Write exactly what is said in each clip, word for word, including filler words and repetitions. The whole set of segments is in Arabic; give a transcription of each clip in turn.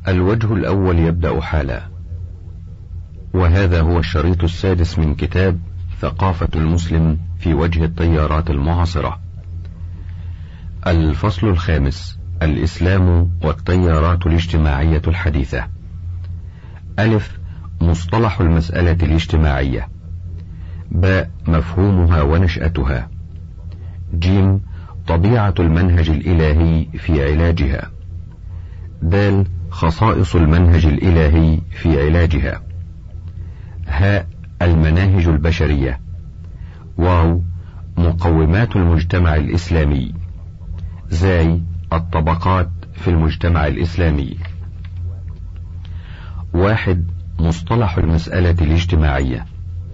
الوجه الأول يبدأ حالا، وهذا هو الشريط السادس من كتاب ثقافة المسلم في وجه التيارات المعاصرة. الفصل الخامس: الإسلام والتيارات الاجتماعية الحديثة. ألف: مصطلح المسألة الاجتماعية. باء: مفهومها ونشأتها. جيم: طبيعة المنهج الإلهي في علاجها. دال: خصائص المنهج الإلهي في علاجها. هاء: المناهج البشرية. واو: مقومات المجتمع الإسلامي. زاي: الطبقات في المجتمع الإسلامي. واحد: مصطلح المسألة الاجتماعية.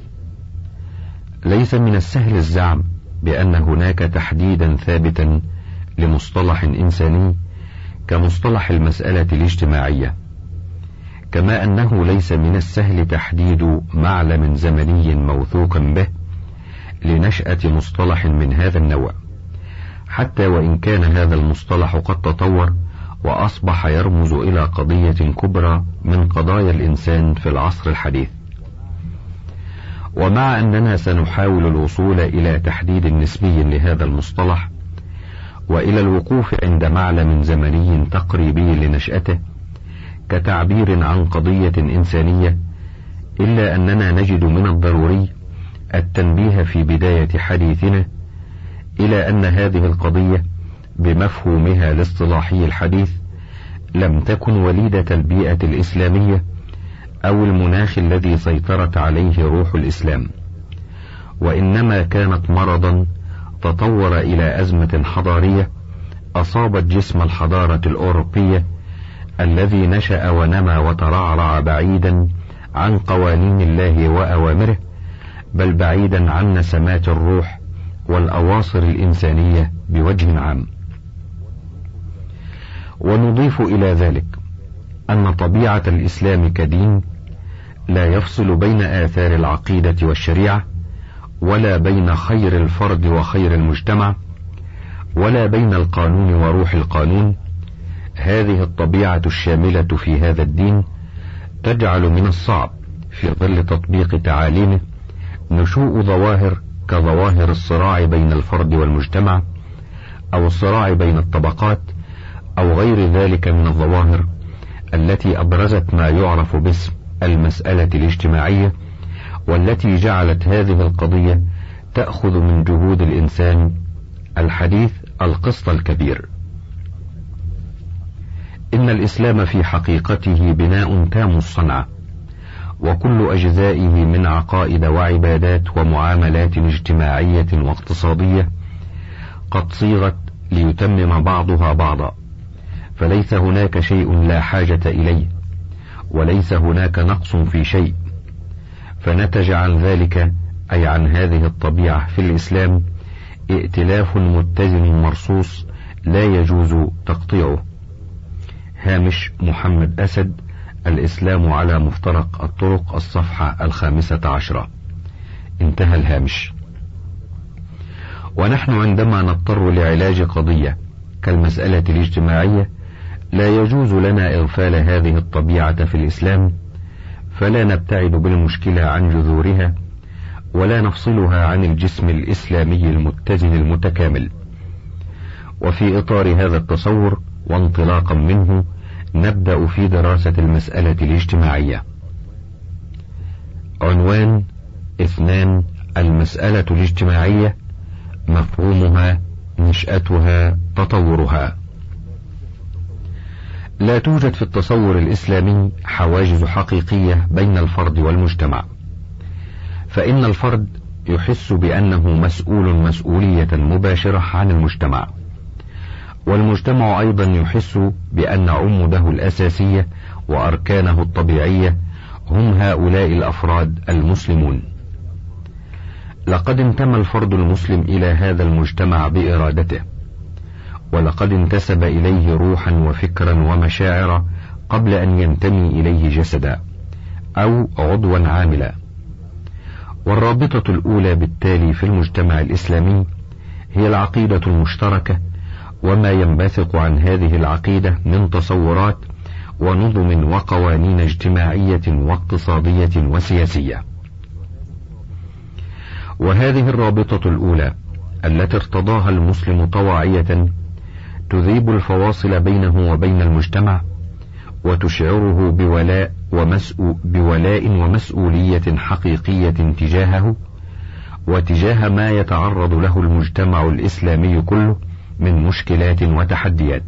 ليس من السهل الزعم بأن هناك تحديدا ثابتا لمصطلح إنساني كمصطلح المسألة الاجتماعية، كما أنه ليس من السهل تحديد معلم زمني موثوق به لنشأة مصطلح من هذا النوع، حتى وإن كان هذا المصطلح قد تطور وأصبح يرمز إلى قضية كبرى من قضايا الإنسان في العصر الحديث. ومع أننا سنحاول الوصول إلى تحديد نسبي لهذا المصطلح وإلى الوقوف عند معلم زمني تقريبي لنشأته كتعبير عن قضية إنسانية، إلا أننا نجد من الضروري التنبيه في بداية حديثنا إلى أن هذه القضية بمفهومها الاصطلاحي الحديث لم تكن وليدة البيئة الإسلامية أو المناخ الذي سيطرت عليه روح الإسلام، وإنما كانت مرضا تطور إلى أزمة حضارية أصابت جسم الحضارة الأوروبية الذي نشأ ونمى وترعرع بعيدا عن قوانين الله وأوامره، بل بعيدا عن نسمات الروح والأواصر الإنسانية بوجه عام. ونضيف إلى ذلك أن طبيعة الإسلام كدين لا يفصل بين آثار العقيدة والشريعة، ولا بين خير الفرد وخير المجتمع، ولا بين القانون وروح القانون. هذه الطبيعة الشاملة في هذا الدين تجعل من الصعب في ظل تطبيق تعاليمه نشوء ظواهر كظواهر الصراع بين الفرد والمجتمع، أو الصراع بين الطبقات، أو غير ذلك من الظواهر التي أبرزت ما يعرف باسم المسألة الاجتماعية، والتي جعلت هذه القضية تأخذ من جهود الإنسان الحديث القسط الكبير. إن الإسلام في حقيقته بناء تام الصنعة، وكل أجزائه من عقائد وعبادات ومعاملات اجتماعية واقتصادية قد صيغت ليتمم بعضها بعضا، فليس هناك شيء لا حاجة إليه، وليس هناك نقص في شيء. فنتج عن ذلك، أي عن هذه الطبيعة في الإسلام، ائتلاف متزن مرصوص لا يجوز تقطيعه. هامش محمد أسد، الإسلام على مفترق الطرق، الصفحة الخامسة عشرة. انتهى الهامش. ونحن عندما نضطر لعلاج قضية كالمسألة الاجتماعية لا يجوز لنا إغفال هذه الطبيعة في الإسلام، فلا نبتعد بالمشكلة عن جذورها ولا نفصلها عن الجسم الإسلامي المتزن المتكامل. وفي إطار هذا التصور وانطلاقا منه نبدأ في دراسة المسألة الاجتماعية. عنوان اثنان: المسألة الاجتماعية، مفهومها، نشأتها، تطورها. لا توجد في التصور الإسلامي حواجز حقيقية بين الفرد والمجتمع، فإن الفرد يحس بأنه مسؤول مسؤولية مباشرة عن المجتمع، والمجتمع أيضا يحس بأن عموده الأساسية وأركانه الطبيعية هم هؤلاء الأفراد المسلمون. لقد انتمى الفرد المسلم إلى هذا المجتمع بإرادته، ولقد انتسب إليه روحا وفكرا ومشاعر قبل أن ينتمي إليه جسدا أو عضوا عاملا. والرابطة الأولى بالتالي في المجتمع الإسلامي هي العقيدة المشتركة وما ينبثق عن هذه العقيدة من تصورات ونظم وقوانين اجتماعية واقتصادية وسياسية. وهذه الرابطة الأولى التي ارتضاها المسلم طواعية تذيب الفواصل بينه وبين المجتمع، وتشعره بولاء, ومسؤ... بولاء ومسؤولية حقيقية تجاهه وتجاه ما يتعرض له المجتمع الإسلامي كله من مشكلات وتحديات.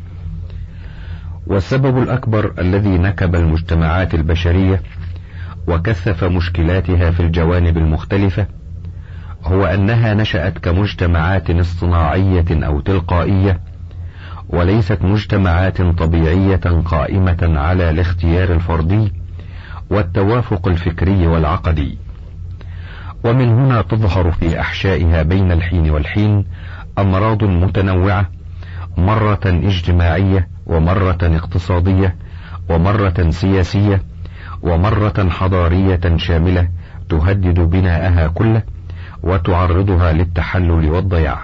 والسبب الأكبر الذي نكب المجتمعات البشرية وكثف مشكلاتها في الجوانب المختلفة هو أنها نشأت كمجتمعات اصطناعية أو تلقائية، وليست مجتمعات طبيعية قائمة على الاختيار الفردي والتوافق الفكري والعقدي. ومن هنا تظهر في أحشائها بين الحين والحين أمراض متنوعة، مرة اجتماعية ومرة اقتصادية ومرة سياسية ومرة حضارية شاملة تهدد بناءها كله وتعرضها للتحلل والضياع.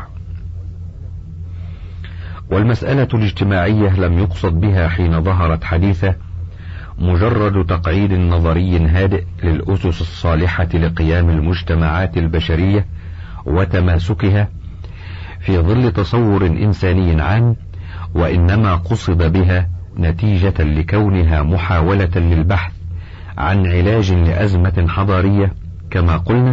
والمسألة الاجتماعية لم يقصد بها حين ظهرت حديثة مجرد تقعيد نظري هادئ للأسس الصالحة لقيام المجتمعات البشرية وتماسكها في ظل تصور إنساني عام، وإنما قصد بها نتيجة لكونها محاولة للبحث عن علاج لأزمة حضارية. كما قلنا،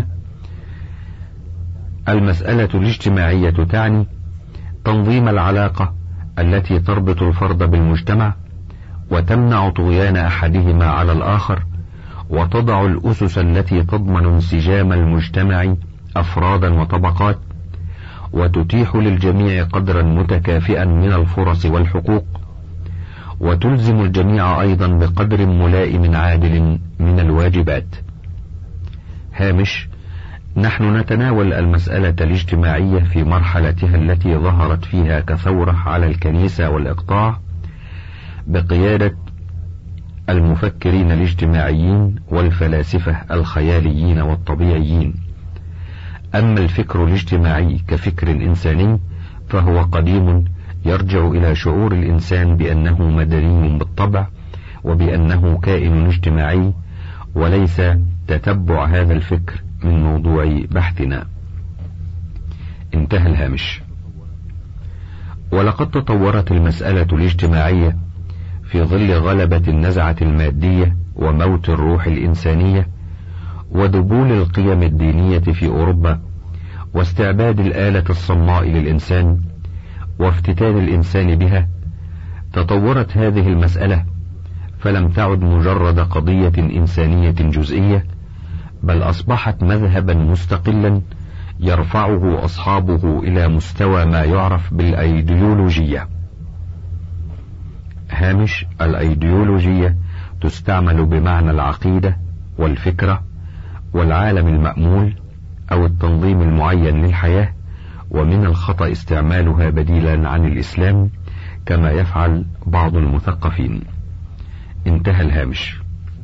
المسألة الاجتماعية تعني تنظيم العلاقة التي تربط الفرد بالمجتمع وتمنع طغيان أحدهما على الآخر، وتضع الأسس التي تضمن انسجام المجتمع أفرادا وطبقات، وتتيح للجميع قدرا متكافئا من الفرص والحقوق، وتلزم الجميع أيضا بقدر ملائم عادل من الواجبات. هامش: نحن نتناول المسألة الاجتماعية في مرحلتها التي ظهرت فيها كثورة على الكنيسة والإقطاع بقيادة المفكرين الاجتماعيين والفلاسفة الخياليين والطبيعيين. أما الفكر الاجتماعي كفكر إنساني فهو قديم، يرجع إلى شعور الإنسان بأنه مدني بالطبع وبأنه كائن اجتماعي، وليس تتبع هذا الفكر من موضوع بحثنا. انتهى الهامش. ولقد تطورت المسألة الاجتماعية في ظل غلبة النزعة المادية وموت الروح الإنسانية وذبول القيم الدينية في أوروبا واستعباد الآلة الصماء للإنسان وافتتان الإنسان بها. تطورت هذه المسألة فلم تعد مجرد قضية إنسانية جزئية، بل أصبحت مذهبا مستقلا يرفعه أصحابه إلى مستوى ما يعرف بالأيديولوجية. هامش: الأيديولوجية تستعمل بمعنى العقيدة والفكرة والعالم المأمول أو التنظيم المعين للحياة، ومن الخطأ استعمالها بديلا عن الإسلام كما يفعل بعض المثقفين. انتهى الهامش.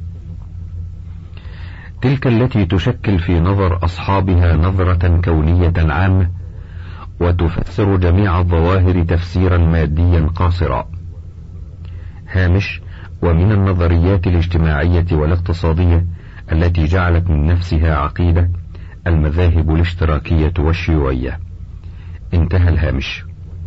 تلك التي تشكل في نظر أصحابها نظرة كونية عامة وتفسر جميع الظواهر تفسيرا ماديا قاصرا. هامش: ومن النظريات الاجتماعية والاقتصادية التي جعلت من نفسها عقيدة المذاهب الاشتراكية والشيوعية. انتهى الهامش.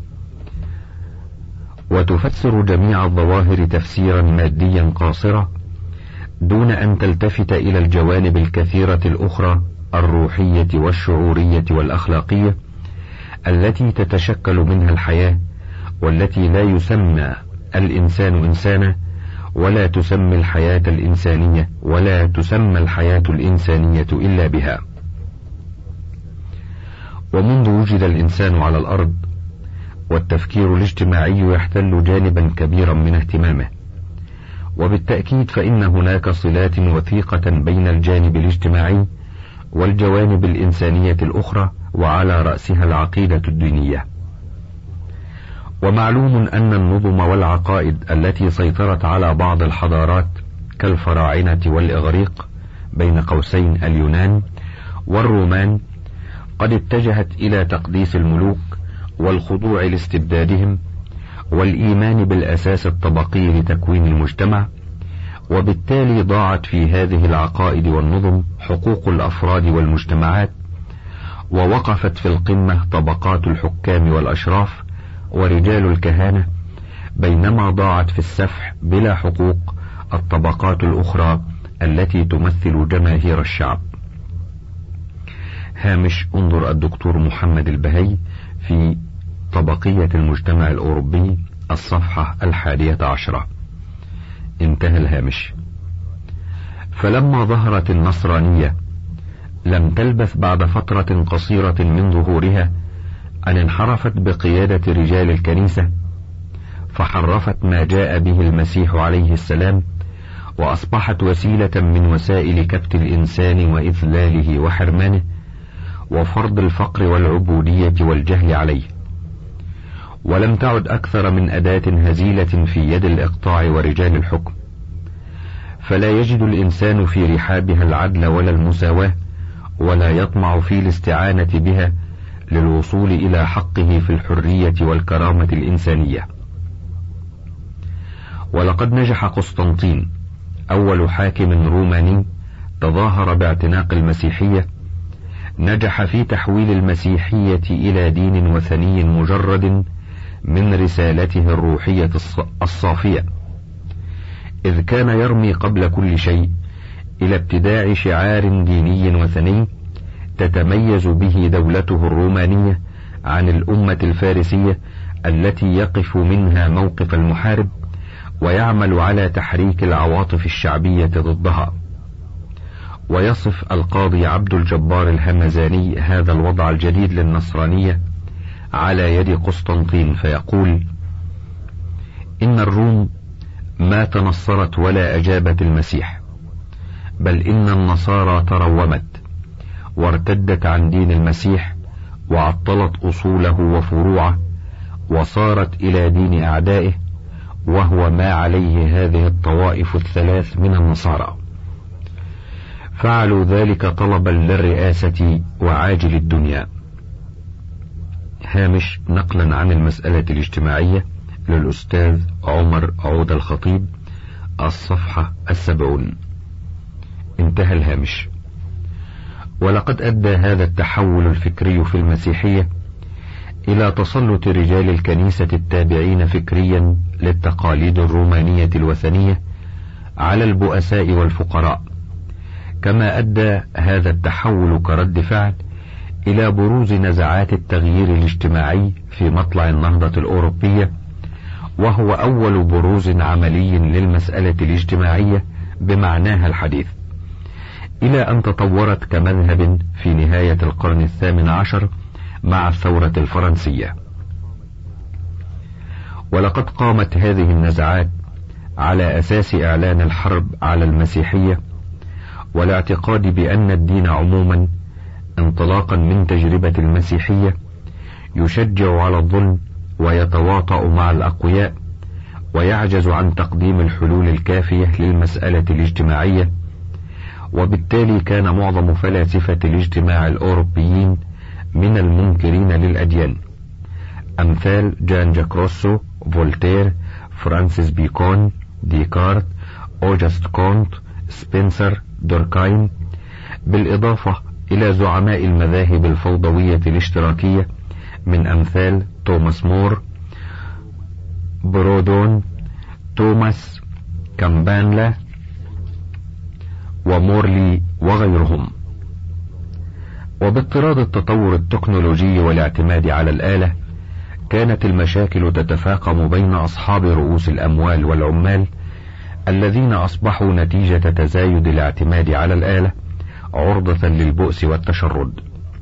وتفسر جميع الظواهر تفسيرا ماديا قاصرا دون أن تلتفت إلى الجوانب الكثيرة الأخرى الروحية والشعورية والأخلاقية التي تتشكل منها الحياة، والتي لا يسمى الإنسان إنسانا ولا تسمى الحياة الإنسانية ولا تسمى الحياة الإنسانية إلا بها. ومنذ وجد الإنسان على الأرض والتفكير الاجتماعي يحتل جانبا كبيرا من اهتمامه، وبالتأكيد فإن هناك صلات وثيقة بين الجانب الاجتماعي والجوانب الإنسانية الأخرى، وعلى رأسها العقيدة الدينية. ومعلوم أن النظم والعقائد التي سيطرت على بعض الحضارات كالفراعنة والإغريق بين قوسين اليونان والرومان قد اتجهت إلى تقديس الملوك والخضوع لاستبدادهم والإيمان بالأساس الطبقي لتكوين المجتمع، وبالتالي ضاعت في هذه العقائد والنظم حقوق الأفراد والمجتمعات، ووقفت في القمة طبقات الحكام والأشراف ورجال الكهنة، بينما ضاعت في السفح بلا حقوق الطبقات الأخرى التي تمثل جماهير الشعب. هامش انظر الدكتور محمد البهي في طبقية المجتمع الأوروبي الصفحة الحادية عشرة. انتهى الهامش. فلما ظهرت النصرانية لم تلبث بعد فترة قصيرة من ظهورها أن انحرفت بقيادة رجال الكنيسة، فحرفت ما جاء به المسيح عليه السلام، وأصبحت وسيلة من وسائل كبت الإنسان وإذلاله وحرمانه وفرض الفقر والعبودية والجهل عليه، ولم تعد أكثر من أداة هزيلة في يد الإقطاع ورجال الحكم، فلا يجد الإنسان في رحابها العدل ولا المساواة، ولا يطمع في الاستعانة بها للوصول إلى حقه في الحرية والكرامة الإنسانية. ولقد نجح قسطنطين أول حاكم روماني تظاهر باعتناق المسيحية، نجح في تحويل المسيحية إلى دين وثني مجرد من رسالته الروحية الصافية، إذ كان يرمي قبل كل شيء إلى ابتداع شعار ديني وثني تتميز به دولته الرومانية عن الأمة الفارسية التي يقف منها موقف المحارب ويعمل على تحريك العواطف الشعبية ضدها. ويصف القاضي عبد الجبار الهمزاني هذا الوضع الجديد للنصرانية على يد قسطنطين فيقول: إن الروم ما تنصرت ولا أجابت المسيح، بل إن النصارى ترومت وارتدت عن دين المسيح وعطلت أصوله وفروعه وصارت إلى دين أعدائه، وهو ما عليه هذه الطوائف الثلاث من النصارى. فعلوا ذلك طلبا للرئاسة وعاجل الدنيا. هامش نقلا عن المسألة الاجتماعية للأستاذ عمر عود الخطيب، الصفحة السبعون. انتهى الهامش. ولقد أدى هذا التحول الفكري في المسيحية إلى تسلط رجال الكنيسة التابعين فكريا للتقاليد الرومانية الوثنية على البؤساء والفقراء، كما أدى هذا التحول كرد فعل إلى بروز نزعات التغيير الاجتماعي في مطلع النهضة الأوروبية، وهو أول بروز عملي للمسألة الاجتماعية بمعناها الحديث، إلى أن تطورت كمذهب في نهاية القرن الثامن عشر مع الثورة الفرنسية. ولقد قامت هذه النزعات على أساس إعلان الحرب على المسيحية والاعتقاد بأن الدين عموما انطلاقا من تجربة المسيحية يشجع على الظلم ويتواطأ مع الأقوياء ويعجز عن تقديم الحلول الكافية للمسألة الاجتماعية. وبالتالي كان معظم فلاسفة الاجتماع الأوروبيين من المنكرين للأديان، أمثال جان جاك روسو، فولتير، فرانسيس بيكون، ديكارت، أوجست كونت، سبنسر، دوركايم، بالإضافة إلى زعماء المذاهب الفوضوية الاشتراكية من أمثال توماس مور، برودون، توماس كامبانلا ومورلي وغيرهم. وباضطراد التطور التكنولوجي والاعتماد على الآلة كانت المشاكل تتفاقم بين أصحاب رؤوس الأموال والعمال الذين أصبحوا نتيجة تزايد الاعتماد على الآلة عرضة للبؤس والتشرد.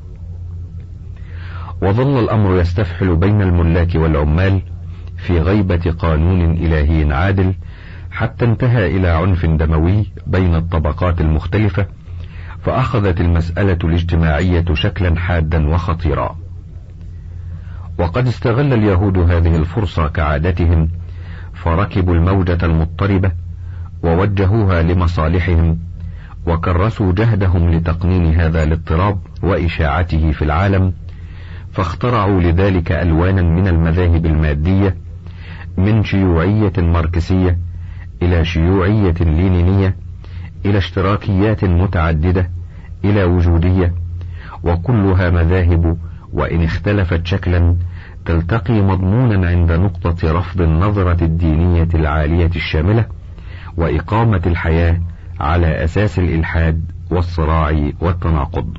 وظل الأمر يستفحل بين الملاك والعمال في غيبة قانون إلهي عادل، حتى انتهى إلى عنف دموي بين الطبقات المختلفة، فأخذت المسألة الاجتماعية شكلا حادا وخطيرا. وقد استغل اليهود هذه الفرصة كعادتهم، فركبوا الموجة المضطربة ووجهوها لمصالحهم، وكرسوا جهدهم لتقنين هذا الاضطراب وإشاعته في العالم، فاخترعوا لذلك ألوانا من المذاهب المادية من شيوعية ماركسية إلى شيوعية لينينية إلى اشتراكيات متعددة إلى وجودية، وكلها مذاهب وإن اختلفت شكلا تلتقي مضمونا عند نقطة رفض النظرة الدينية العالية الشاملة وإقامة الحياة على أساس الإلحاد والصراع والتناقض.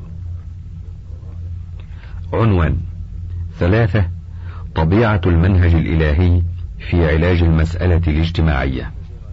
عنوان ثلاثة: طبيعة المنهج الإلهي في علاج المسألة الاجتماعية.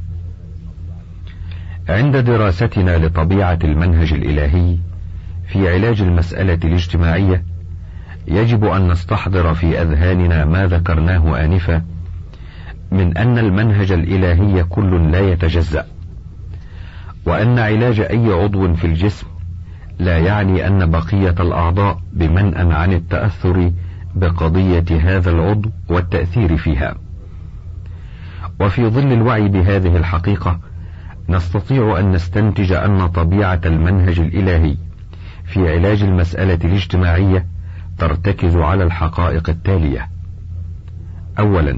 عند دراستنا لطبيعة المنهج الإلهي في علاج المسألة الاجتماعية يجب أن نستحضر في أذهاننا ما ذكرناه آنفا من أن المنهج الإلهي كل لا يتجزأ، وأن علاج أي عضو في الجسم لا يعني أن بقية الأعضاء بمنأى عن التأثر بقضية هذا العضو والتأثير فيها. وفي ظل الوعي بهذه الحقيقة نستطيع أن نستنتج أن طبيعة المنهج الإلهي في علاج المسألة الاجتماعية ترتكز على الحقائق التالية: أولا،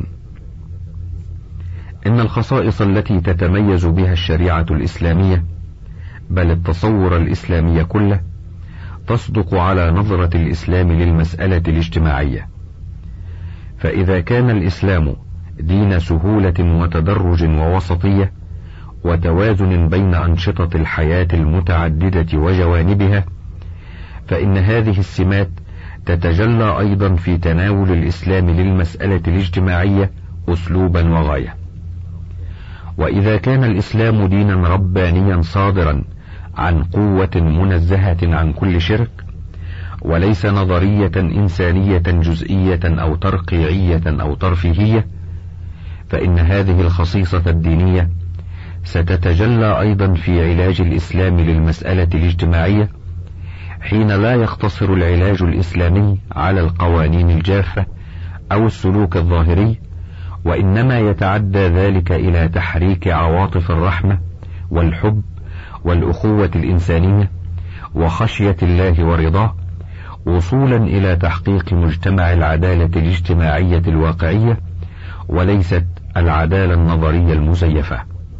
إن الخصائص التي تتميز بها الشريعة الإسلامية بل التصور الإسلامي كله تصدق على نظرة الإسلام للمسألة الاجتماعية. فإذا كان الإسلام دين سهولة وتدرج ووسطية وتوازن بين أنشطة الحياة المتعددة وجوانبها، فإن هذه السمات تتجلى أيضا في تناول الإسلام للمسألة الاجتماعية أسلوبا وغاية. وإذا كان الإسلام دينا ربانيا صادرا عن قوة منزهة عن كل شرك، وليس نظرية إنسانية جزئية أو ترقيعية أو ترفيهية، فإن هذه الخصيصة الدينية ستتجلى أيضا في علاج الإسلام للمسألة الاجتماعية، حين لا يقتصر العلاج الإسلامي على القوانين الجافة أو السلوك الظاهري، وإنما يتعدى ذلك إلى تحريك عواطف الرحمة والحب والأخوة الإنسانية وخشية الله ورضاه، وصولا إلى تحقيق مجتمع العدالة الاجتماعية الواقعية وليست العدالة النظرية المزيفة.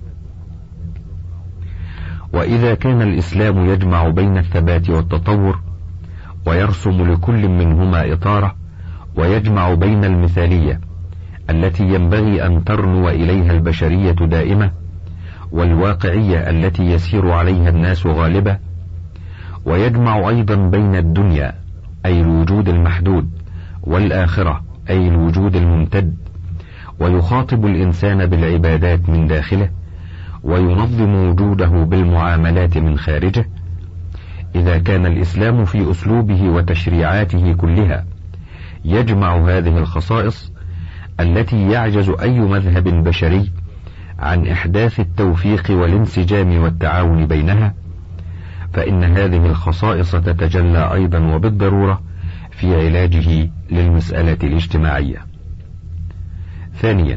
وإذا كان الإسلام يجمع بين الثبات والتطور ويرسم لكل منهما إطاره، ويجمع بين المثالية التي ينبغي أن ترنو إليها البشرية دائمة والواقعية التي يسير عليها الناس غالبا، ويجمع أيضا بين الدنيا أي الوجود المحدود والآخرة أي الوجود الممتد، ويخاطب الإنسان بالعبادات من داخله وينظم وجوده بالمعاملات من خارجه. إذا كان الإسلام في أسلوبه وتشريعاته كلها يجمع هذه الخصائص التي يعجز أي مذهب بشري عن إحداث التوفيق والانسجام والتعاون بينها، فإن هذه الخصائص تتجلى أيضا وبالضرورة في علاجه للمسألة الاجتماعية. ثانيا،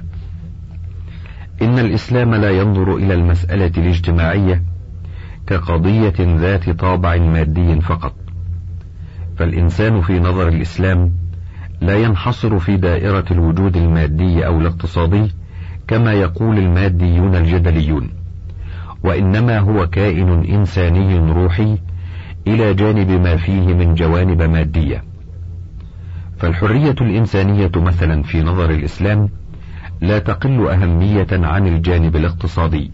إن الإسلام لا ينظر إلى المسألة الاجتماعية كقضية ذات طابع مادي فقط، فالإنسان في نظر الإسلام لا ينحصر في دائرة الوجود المادي أو الاقتصادي كما يقول الماديون الجدليون، وإنما هو كائن إنساني روحي إلى جانب ما فيه من جوانب مادية. فالحرية الإنسانية مثلا في نظر الإسلام لا تقل أهمية عن الجانب الاقتصادي،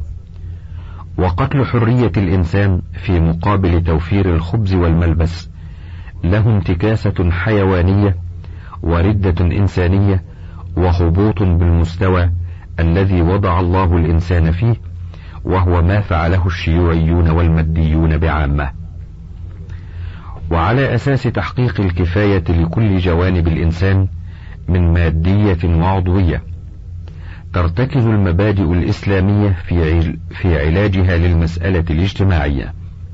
وقتل حرية الإنسان في مقابل توفير الخبز والملبس له انتكاسة حيوانية وردة إنسانية وهبوط بالمستوى الذي وضع الله الإنسان فيه، وهو ما فعله الشيوعيون والماديون بعامة. وعلى أساس تحقيق الكفاية لكل جوانب الإنسان من مادية وعضوية ترتكز المبادئ الإسلامية في في علاجها للمسألة الاجتماعية.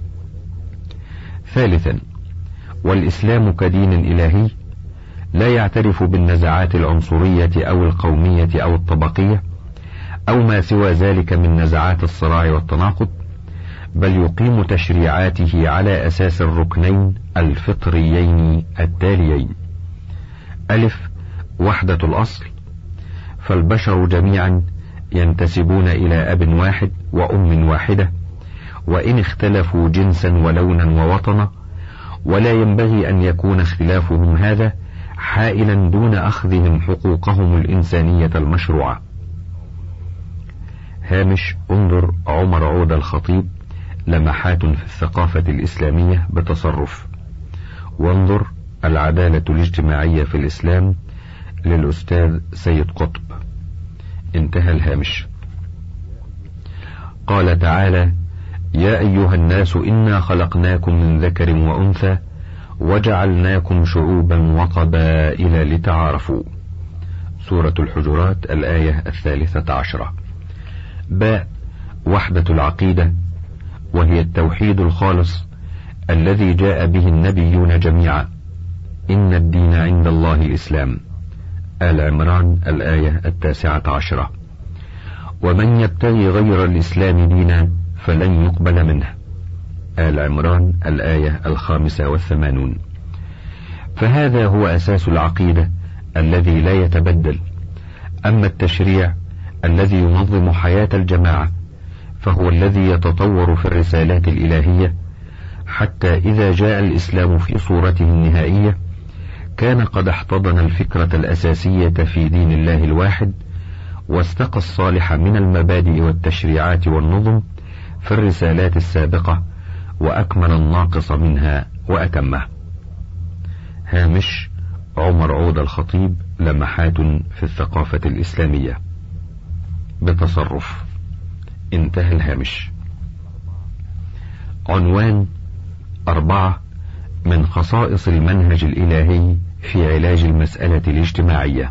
ثالثا، والإسلام كدين إلهي لا يعترف بالنزعات العنصرية أو القومية أو الطبقية أو ما سوى ذلك من نزعات الصراع والتناقض، بل يقيم تشريعاته على أساس الركنين الفطريين التاليين: ألف، وحدة الأصل، فالبشر جميعا ينتسبون إلى أب واحد وأم واحدة، وإن اختلفوا جنسا ولونا ووطنا، ولا ينبغي أن يكون اختلافهم هذا حائلا دون أخذهم حقوقهم الإنسانية المشروعة. هامش انظر عمر عودة الخطيب، لمحات في الثقافة الإسلامية بتصرف، وانظر العدالة الاجتماعية في الإسلام للأستاذ سيد قطب. انتهى الهامش. قال تعالى: يا أيها الناس إنا خلقناكم من ذكر وأنثى وجعلناكم شعوبا وقبائل لتعارفوا. سورة الحجرات الآية الثالثة عشرة. باء وحدة العقيدة، وهي التوحيد الخالص الذي جاء به النبيون جميعا. إن الدين عند الله الإسلام. آل عمران الآية التاسعة عشرة. ومن يبتغي غير الإسلام دينا فلن يقبل منه. آل عمران الآية الخامسة والثمانون. فهذا هو أساس العقيدة الذي لا يتبدل. أما التشريع الذي ينظم حياة الجماعة فهو الذي يتطور في الرسالات الإلهية، حتى إذا جاء الإسلام في صورته النهائية كان قد احتضن الفكرة الأساسية في دين الله الواحد، واستقى الصالح من المبادئ والتشريعات والنظم في الرسالات السابقة، وأكمل الناقص منها وأتمه. هامش عمر عودة الخطيب، لمحات في الثقافة الإسلامية بتصرف. انتهى الهامش. عنوان أربعة من خصائص المنهج الإلهي في علاج المسألة الاجتماعية.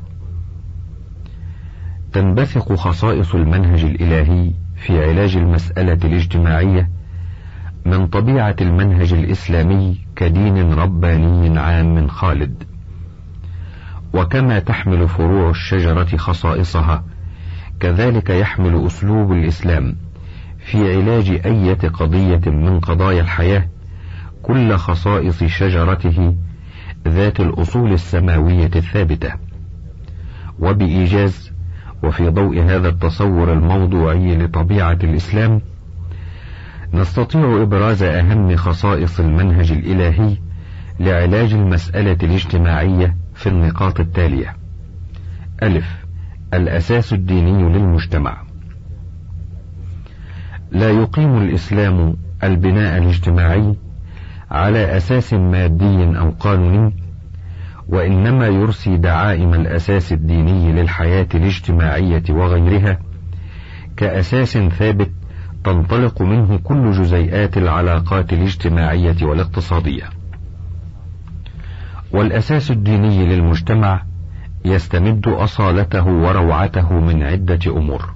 تنبثق خصائص المنهج الإلهي في علاج المسألة الاجتماعية من طبيعة المنهج الإسلامي كدين رباني عام خالد. وكما تحمل فروع الشجرة خصائصها، كذلك يحمل أسلوب الإسلام في علاج أي قضية من قضايا الحياة كل خصائص شجرته ذات الأصول السماوية الثابتة. وبإيجاز وفي ضوء هذا التصور الموضوعي لطبيعة الإسلام نستطيع إبراز أهم خصائص المنهج الإلهي لعلاج المسألة الاجتماعية في النقاط التالية. ألف: الأساس الديني للمجتمع. لا يقيم الإسلام البناء الاجتماعي على أساس مادي أو قانوني، وإنما يرسي دعائم الأساس الديني للحياة الاجتماعية وغيرها كأساس ثابت تنطلق منه كل جزيئات العلاقات الاجتماعية والاقتصادية. والأساس الديني للمجتمع يستمد أصالته وروعته من عدة أمور.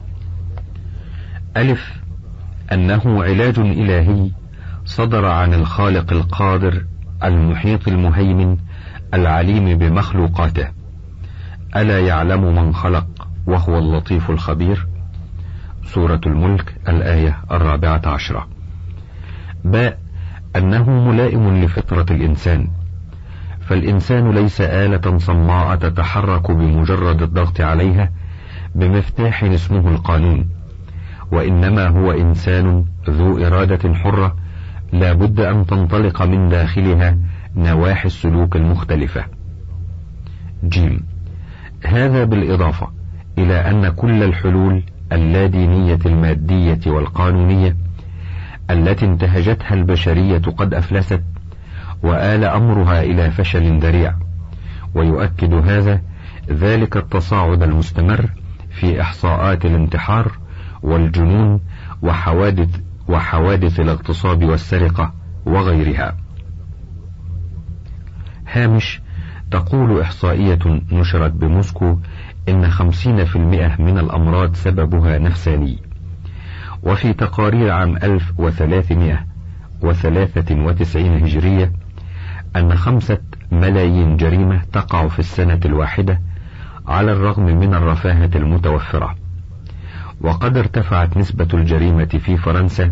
ألف: أنه علاج إلهي صدر عن الخالق القادر المحيط المهيمن العليم بمخلوقاته. ألا يعلم من خلق وهو اللطيف الخبير. سورة الملك الآية الرابعة عشرة. باء: أنه ملائم لفطرة الإنسان، فالإنسان ليس آلة صماء تتحرك بمجرد الضغط عليها بمفتاح اسمه القانون، وإنما هو إنسان ذو إرادة حرة لا بد أن تنطلق من داخلها نواحي السلوك المختلفة. جيم: هذا بالإضافة إلى أن كل الحلول اللادينية المادية والقانونية التي انتهجتها البشرية قد أفلست وآل أمرها إلى فشل ذريع. ويؤكد هذا ذلك التصاعد المستمر في إحصاءات الانتحار والجنون وحوادث وحوادث الاغتصاب والسرقة وغيرها. هامش: تقول إحصائية نشرت بموسكو إن خمسين في المئة من الأمراض سببها نفساني. وفي تقارير عام ألف وثلاثمائة وثلاثة وتسعين هجرية أن خمسة ملايين جريمة تقع في السنة الواحدة على الرغم من الرفاهة المتوفرة. وقد ارتفعت نسبة الجريمة في فرنسا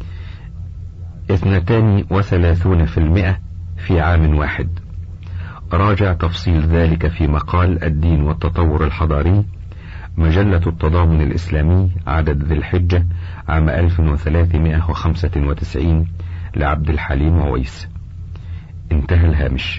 اثنتان وثلاثون في المئة في عام واحد. راجع تفصيل ذلك في مقال الدين والتطور الحضاري مجلة التضامن الإسلامي، عدد ذي الحجة، عام ألف وثلاثمائة وخمسة وتسعين، لعبد الحليم عويس. انتهى الهامش.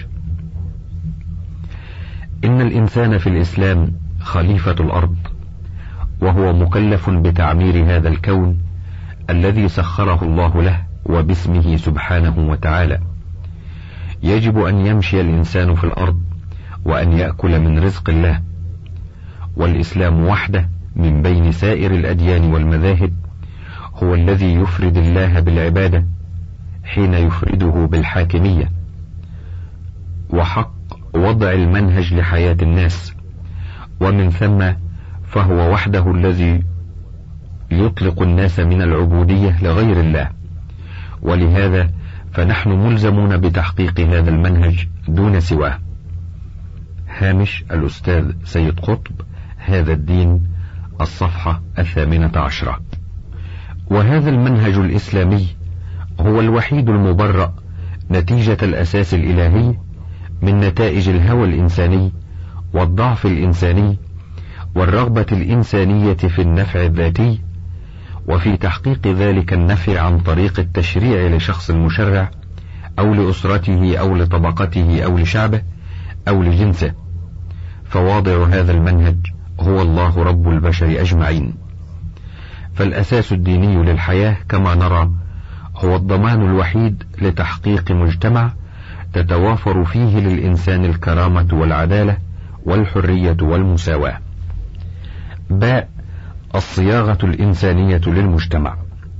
إن الإنسان في الإسلام خليفة الأرض، وهو مكلف بتعمير هذا الكون الذي سخره الله له وباسمه سبحانه وتعالى. يجب أن يمشي الإنسان في الأرض وأن يأكل من رزق الله. والإسلام وحده من بين سائر الأديان والمذاهب هو الذي يفرد الله بالعبادة حين يفرده بالحاكمية، وحق وضع المنهج لحياة الناس، ومن ثم فهو وحده الذي يطلق الناس من العبودية لغير الله. ولهذا فنحن ملزمون بتحقيق هذا المنهج دون سواه. هامش الأستاذ سيد قطب، هذا الدين، الصفحة الثامنة عشرة. وهذا المنهج الإسلامي هو الوحيد المبرأ نتيجة الأساس الإلهي من نتائج الهوى الإنساني والضعف الإنساني والرغبة الإنسانية في النفع الذاتي، وفي تحقيق ذلك النفع عن طريق التشريع لشخص المشرع أو لأسرته أو لطبقته أو لشعبه أو لجنسه. فواضع هذا المنهج هو الله رب البشر أجمعين. فالأساس الديني للحياة كما نرى هو الضمان الوحيد لتحقيق مجتمع تتوافر فيه للإنسان الكرامة والعدالة والحرية والمساواة. باء الصياغة الإنسانية للمجتمع.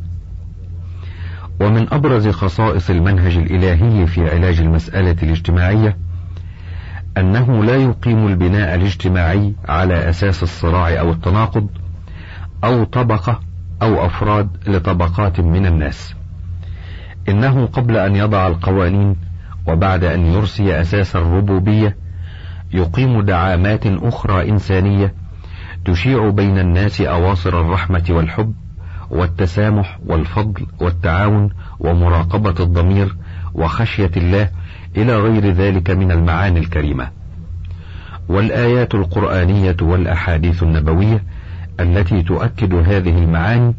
ومن أبرز خصائص المنهج الإلهي في علاج المسألة الاجتماعية أنه لا يقيم البناء الاجتماعي على أساس الصراع أو التناقض أو طبقة أو أفراد لطبقات من الناس، إنه قبل أن يضع القوانين وبعد أن يرسي أساس الربوبية يقيم دعامات أخرى إنسانية تشيع بين الناس أواصر الرحمة والحب والتسامح والفضل والتعاون ومراقبة الضمير وخشية الله إلى غير ذلك من المعاني الكريمة. والآيات القرآنية والأحاديث النبوية التي تؤكد هذه المعاني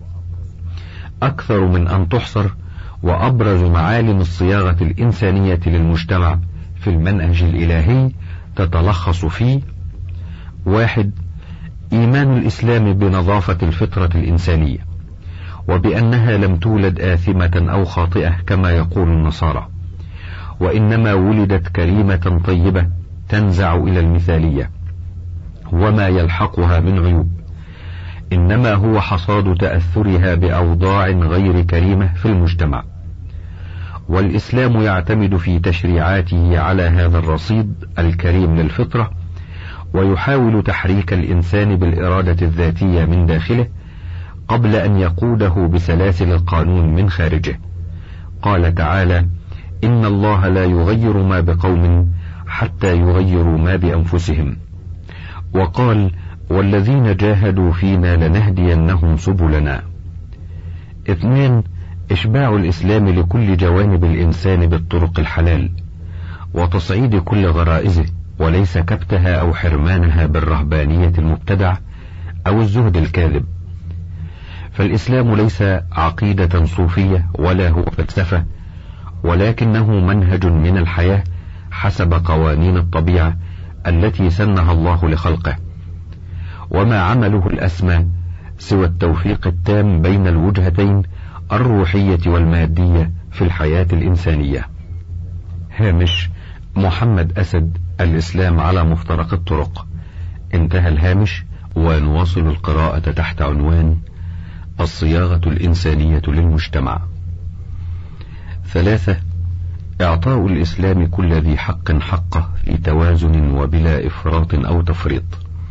أكثر من أن تحصر، وأبرز معالم الصياغة الإنسانية للمجتمع في المنهج الإلهي تتلخص في: واحد، إيمان الإسلام بنظافة الفطرة الإنسانية، وبأنها لم تولد آثمة أو خاطئة كما يقول النصارى، وإنما ولدت كريمة طيبة تنزع إلى المثالية، وما يلحقها من عيوب إنما هو حصاد تأثرها بأوضاع غير كريمة في المجتمع. والإسلام يعتمد في تشريعاته على هذا الرصيد الكريم للفطرة، ويحاول تحريك الإنسان بالإرادة الذاتية من داخله قبل أن يقوده بسلاسل القانون من خارجه. قال تعالى: إن الله لا يغير ما بقوم حتى يغيروا ما بأنفسهم. وقال: والذين جاهدوا فينا لنهدينهم سبلنا. اثنين، إشباع الإسلام لكل جوانب الإنسان بالطرق الحلال، وتصعيد كل غرائزه، وليس كبتها أو حرمانها بالرهبانية المبتدع أو الزهد الكاذب. فالإسلام ليس عقيدة صوفية ولا هو فلسفة، ولكنه منهج من الحياة حسب قوانين الطبيعة التي سنها الله لخلقه، وما عمله الأسمى سوى التوفيق التام بين الوجهتين الروحية والمادية في الحياة الإنسانية. هامش محمد أسد، الإسلام على مفترق الطرق. انتهى الهامش، ونواصل القراءة تحت عنوان: الصياغة الإنسانية للمجتمع. ثلاثة، إعطاء الإسلام كل ذي حق حقه في توازن وبلا إفراط أو تفريط.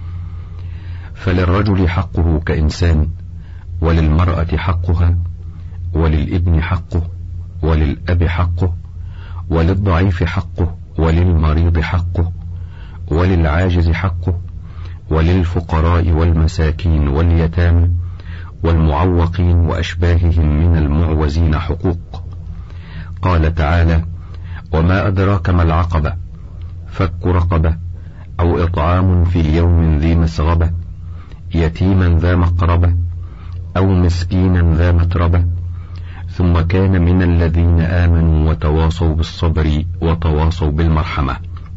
فللرجل حقه كإنسان، وللمرأة حقها، وللابن حقه، وللأب حقه، وللضعيف حقه، وللمريض حقه، وللعاجز حقه، وللفقراء والمساكين واليتامى والمعوقين وأشباههم من المعوزين حقوق. قال تعالى: وما أدراك ما العقبة، فك رقبة أو إطعام في يوم ذي مسغبة يتيما ذا مقربة أو مسكينا ذا متربة، ثم كان من الذين آمنوا وتواصوا بالصبر وتواصوا بالمرحمة.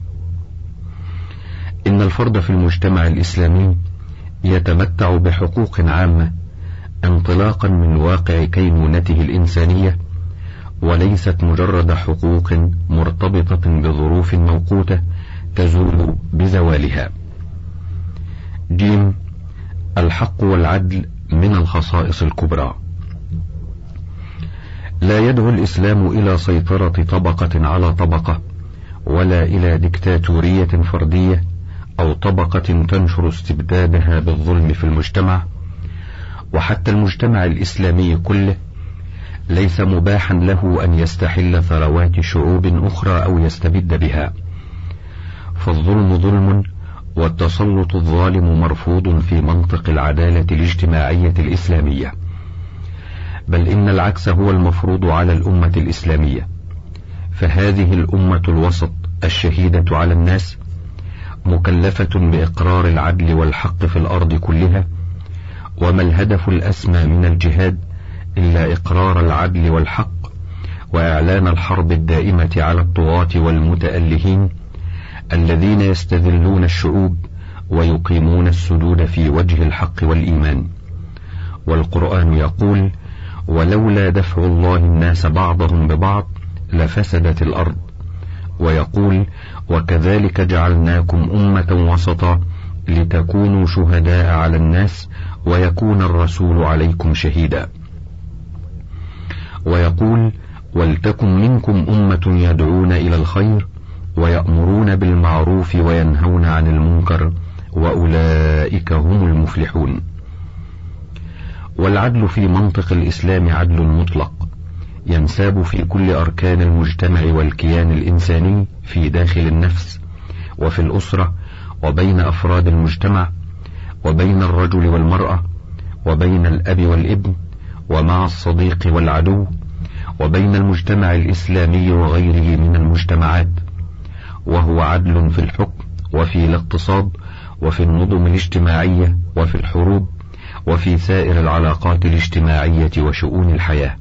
إن الفرد في المجتمع الإسلامي يتمتع بحقوق عامة انطلاقا من واقع كينونته الإنسانية، وليست مجرد حقوق مرتبطة بظروف موقوتة تزول بزوالها. جيم. الحق والعدل من الخصائص الكبرى. لا يدعو الإسلام إلى سيطرة طبقة على طبقة، ولا إلى ديكتاتورية فردية أو طبقة تنشر استبدادها بالظلم في المجتمع. وحتى المجتمع الإسلامي كله ليس مباحا له أن يستحل ثروات شعوب أخرى أو يستبد بها، فالظلم ظلم، والتسلط الظالم مرفوض في منطق العدالة الاجتماعية الإسلامية، بل إن العكس هو المفروض على الأمة الإسلامية. فهذه الأمة الوسط الشهيدة على الناس مكلفة بإقرار العدل والحق في الأرض كلها، وما الهدف الأسمى من الجهاد إلا إقرار العدل والحق وإعلان الحرب الدائمة على الطغاة والمتألهين الذين يستذلون الشعوب ويقيمون السدود في وجه الحق والإيمان. والقرآن يقول: ولولا دفع الله الناس بعضهم ببعض لفسدت الأرض. ويقول: وكذلك جعلناكم أمة وسطا لتكونوا شهداء على الناس ويكون الرسول عليكم شهيدا. ويقول: ولتكن منكم أمة يدعون إلى الخير ويأمرون بالمعروف وينهون عن المنكر وأولئك هم المفلحون. والعدل في منطق الإسلام عدل مطلق ينساب في كل أركان المجتمع والكيان الإنساني، في داخل النفس وفي الأسرة وبين أفراد المجتمع وبين الرجل والمرأة وبين الأب والابن ومع الصديق والعدو وبين المجتمع الإسلامي وغيره من المجتمعات، وهو عدل في الحكم وفي الاقتصاد وفي النظم الاجتماعية وفي الحروب وفي سائر العلاقات الاجتماعية وشؤون الحياة.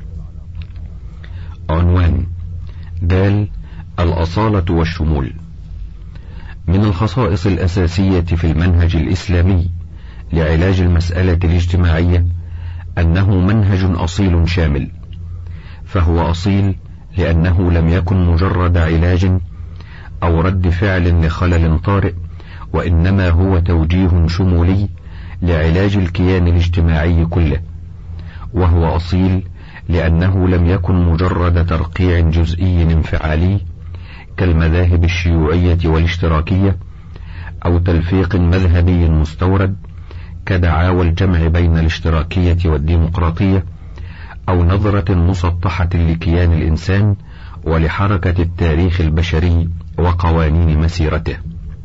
عنوان: دال الأصالة والشمول. من الخصائص الأساسية في المنهج الإسلامي لعلاج المسألة الاجتماعية أنه منهج أصيل شامل، فهو أصيل لأنه لم يكن مجرد علاج أو رد فعل لخلل طارئ، وإنما هو توجيه شمولي لعلاج الكيان الاجتماعي كله. وهو أصيل لأنه لم يكن مجرد ترقيع جزئي انفعالي كالمذاهب الشيوعية والاشتراكية، أو تلفيق مذهبي مستورد كدعاوى الجمع بين الاشتراكية والديمقراطية، أو نظرة مسطحة لكيان الإنسان ولحركة التاريخ البشري وقوانين مسيرته.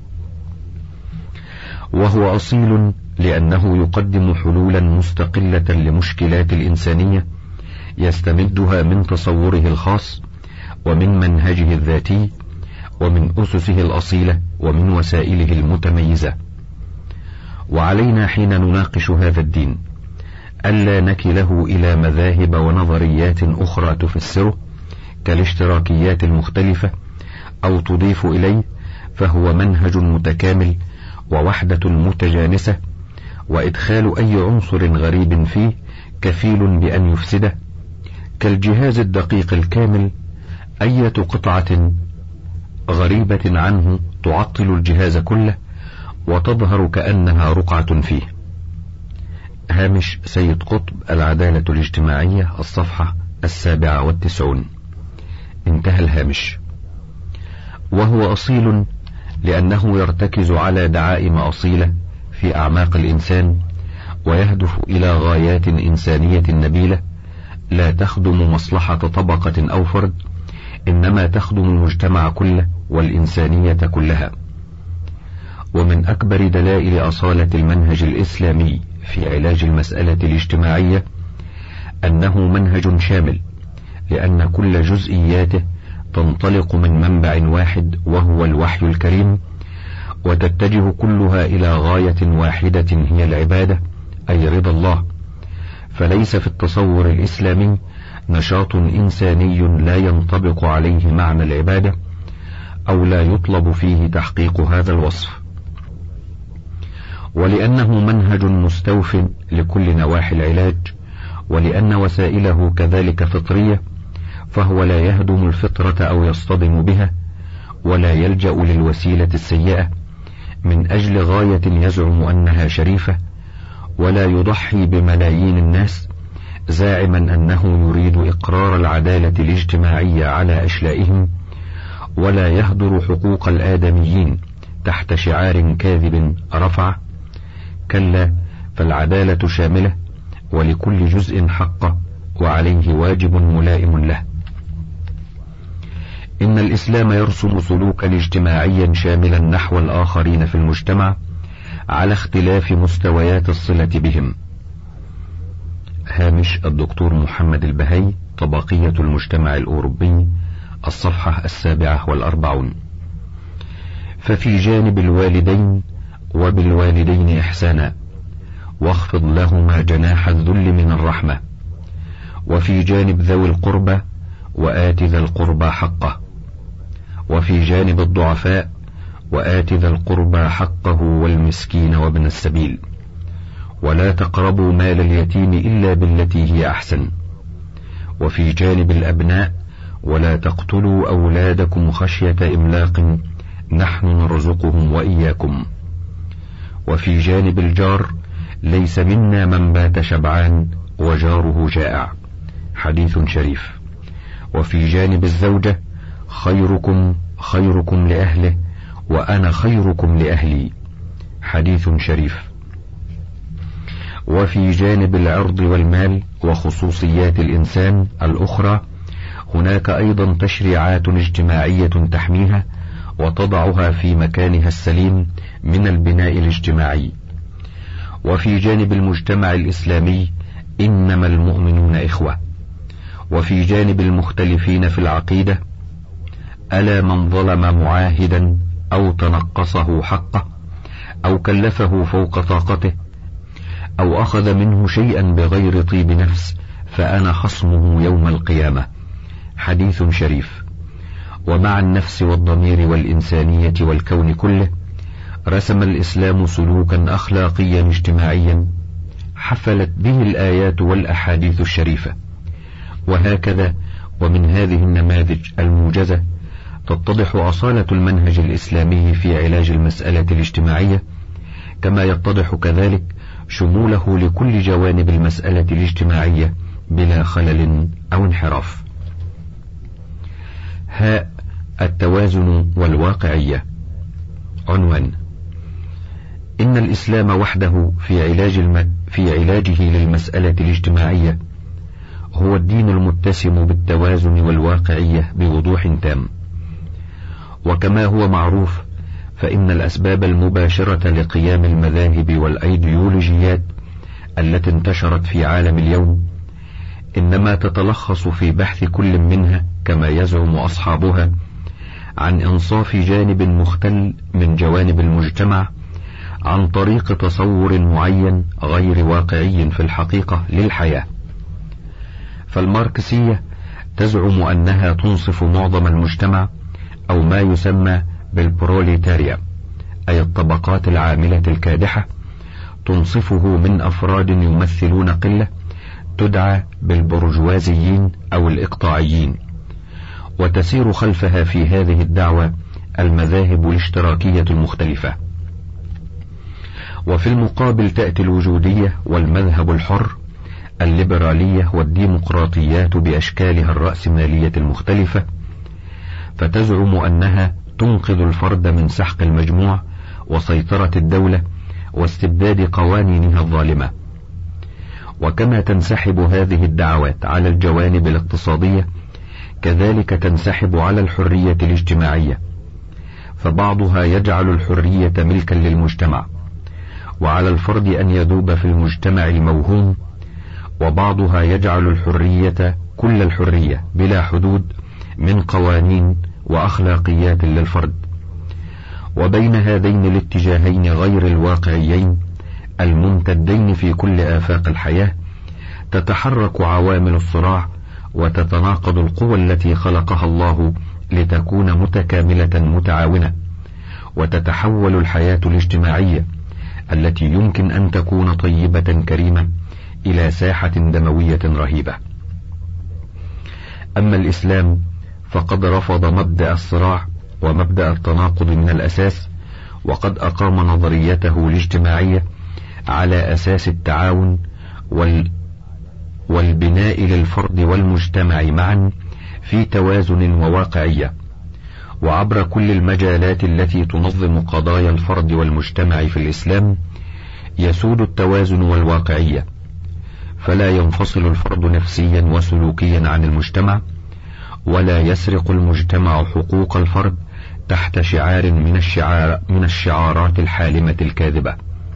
وهو أصيل لأنه يقدم حلولا مستقلة لمشكلات الإنسانية يستمدها من تصوره الخاص ومن منهجه الذاتي ومن أسسه الأصيلة ومن وسائله المتميزة. وعلينا حين نناقش هذا الدين ألا نكله إلى مذاهب ونظريات أخرى تفسره كالاشتراكيات المختلفة أو تضيف إليه، فهو منهج متكامل ووحدة متجانسة، وإدخال أي عنصر غريب فيه كفيل بأن يفسده، كالجهاز الدقيق الكامل أية قطعة غريبة عنه تعطل الجهاز كله وتظهر كأنها رقعة فيه. هامش سيد قطب، العدالة الاجتماعية، الصفحة السابعة والتسعون. انتهى الهامش. وهو أصيل لأنه يرتكز على دعائم أصيلة في أعماق الإنسان، ويهدف إلى غايات إنسانية نبيلة لا تخدم مصلحة طبقة أو فرد، إنما تخدم المجتمع كله والإنسانية كلها. ومن أكبر دلائل أصالة المنهج الإسلامي في علاج المسألة الاجتماعية أنه منهج شامل، لأن كل جزئياته تنطلق من منبع واحد وهو الوحي الكريم، وتتجه كلها إلى غاية واحدة هي العبادة، أي رضا الله. فليس في التصور الإسلامي نشاط إنساني لا ينطبق عليه معنى العبادة أو لا يطلب فيه تحقيق هذا الوصف. ولأنه منهج مستوف لكل نواحي العلاج، ولأن وسائله كذلك فطرية، فهو لا يهدم الفطرة أو يصطدم بها، ولا يلجأ للوسيلة السيئة من أجل غاية يزعم أنها شريفة، ولا يضحي بملايين الناس زاعما أنه يريد إقرار العدالة الاجتماعية على أشلائهم، ولا يهدر حقوق الآدميين تحت شعار كاذب رفع. كلا، فالعدالة شاملة ولكل جزء حقه، وعليه واجب ملائم له. إن الإسلام يرسم سلوكا اجتماعيا شاملا نحو الآخرين في المجتمع على اختلاف مستويات الصلة بهم. هامش الدكتور محمد البهي، طبقية المجتمع الأوروبي، الصفحة السابعة والأربعون. ففي جانب الوالدين وبالوالدين إحسانا، واخفض لهما جناح الذل من الرحمة. وفي جانب ذوي القربى، وآت ذا القربى حقه. وفي جانب الضعفاء، وآت ذا القربى حقه والمسكين وابن السبيل. ولا تقربوا مال اليتيم إلا بالتي هي أحسن. وفي جانب الأبناء، ولا تقتلوا أولادكم خشية إملاق نحن نرزقهم وإياكم. وفي جانب الجار، ليس منا من بات شبعان وجاره جائع، حديث شريف. وفي جانب الزوجة، خيركم خيركم لأهله وأنا خيركم لأهلي، حديث شريف. وفي جانب العرض والمال وخصوصيات الإنسان الأخرى، هناك أيضا تشريعات اجتماعية تحميها وتضعها في مكانها السليم من البناء الاجتماعي. وفي جانب المجتمع الإسلامي، إنما المؤمنون إخوة. وفي جانب المختلفين في العقيدة، ألا من ظلم معاهدا أو تنقصه حقه أو كلفه فوق طاقته أو أخذ منه شيئا بغير طيب نفس فأنا خصمه يوم القيامة، حديث شريف. ومع النفس والضمير والإنسانية والكون كله، رسم الإسلام سلوكا أخلاقيا اجتماعيا حفلت به الآيات والأحاديث الشريفة. وهكذا ومن هذه النماذج الموجزة تتضح أصالة المنهج الإسلامي في علاج المسألة الاجتماعية، كما يتضح كذلك شموله لكل جوانب المسألة الاجتماعية بلا خلل أو انحراف. هاء التوازن والواقعية. عنوان: إن الإسلام وحده في علاج الم... في علاجه للمسألة الاجتماعية هو الدين المتسم بالتوازن والواقعية بوضوح تام. وكما هو معروف، فإن الأسباب المباشرة لقيام المذاهب والأيديولوجيات التي انتشرت في عالم اليوم إنما تتلخص في بحث كل منها كما يزعم أصحابها عن إنصاف جانب مختل من جوانب المجتمع عن طريق تصور معين غير واقعي في الحقيقة للحياة. فالماركسية تزعم أنها تنصف معظم المجتمع أو ما يسمى بالبروليتاريا، أي الطبقات العاملة الكادحة، تنصفه من أفراد يمثلون قلة تدعى بالبرجوازيين أو الإقطاعيين، وتسير خلفها في هذه الدعوة المذاهب الاشتراكية المختلفة. وفي المقابل تأتي الوجودية والمذهب الحر، الليبرالية والديمقراطيات بأشكالها الرأسمالية المختلفة، فتزعم أنها تنقذ الفرد من سحق المجموع وسيطرة الدولة واستبداد قوانينها الظالمة. وكما تنسحب هذه الدعوات على الجوانب الاقتصادية، كذلك تنسحب على الحرية الاجتماعية، فبعضها يجعل الحرية ملكا للمجتمع وعلى الفرد أن يذوب في المجتمع الموهوم، وبعضها يجعل الحرية كل الحرية بلا حدود من قوانين وأخلاقيات للفرد. وبين هذين الاتجاهين غير الواقعيين الممتدين في كل آفاق الحياة تتحرك عوامل الصراع، وتتناقض القوى التي خلقها الله لتكون متكاملة متعاونة، وتتحول الحياة الاجتماعية التي يمكن أن تكون طيبة كريمة إلى ساحة دموية رهيبة. أما الإسلام فقد رفض مبدأ الصراع ومبدأ التناقض من الأساس، وقد أقام نظريته الاجتماعية على أساس التعاون وال والبناء للفرد والمجتمع معا في توازن وواقعية. وعبر كل المجالات التي تنظم قضايا الفرد والمجتمع في الإسلام يسود التوازن والواقعية، فلا ينفصل الفرد نفسيا وسلوكيا عن المجتمع، ولا يسرق المجتمع حقوق الفرد تحت شعار من, الشعار من الشعارات الحالمة الكاذبة.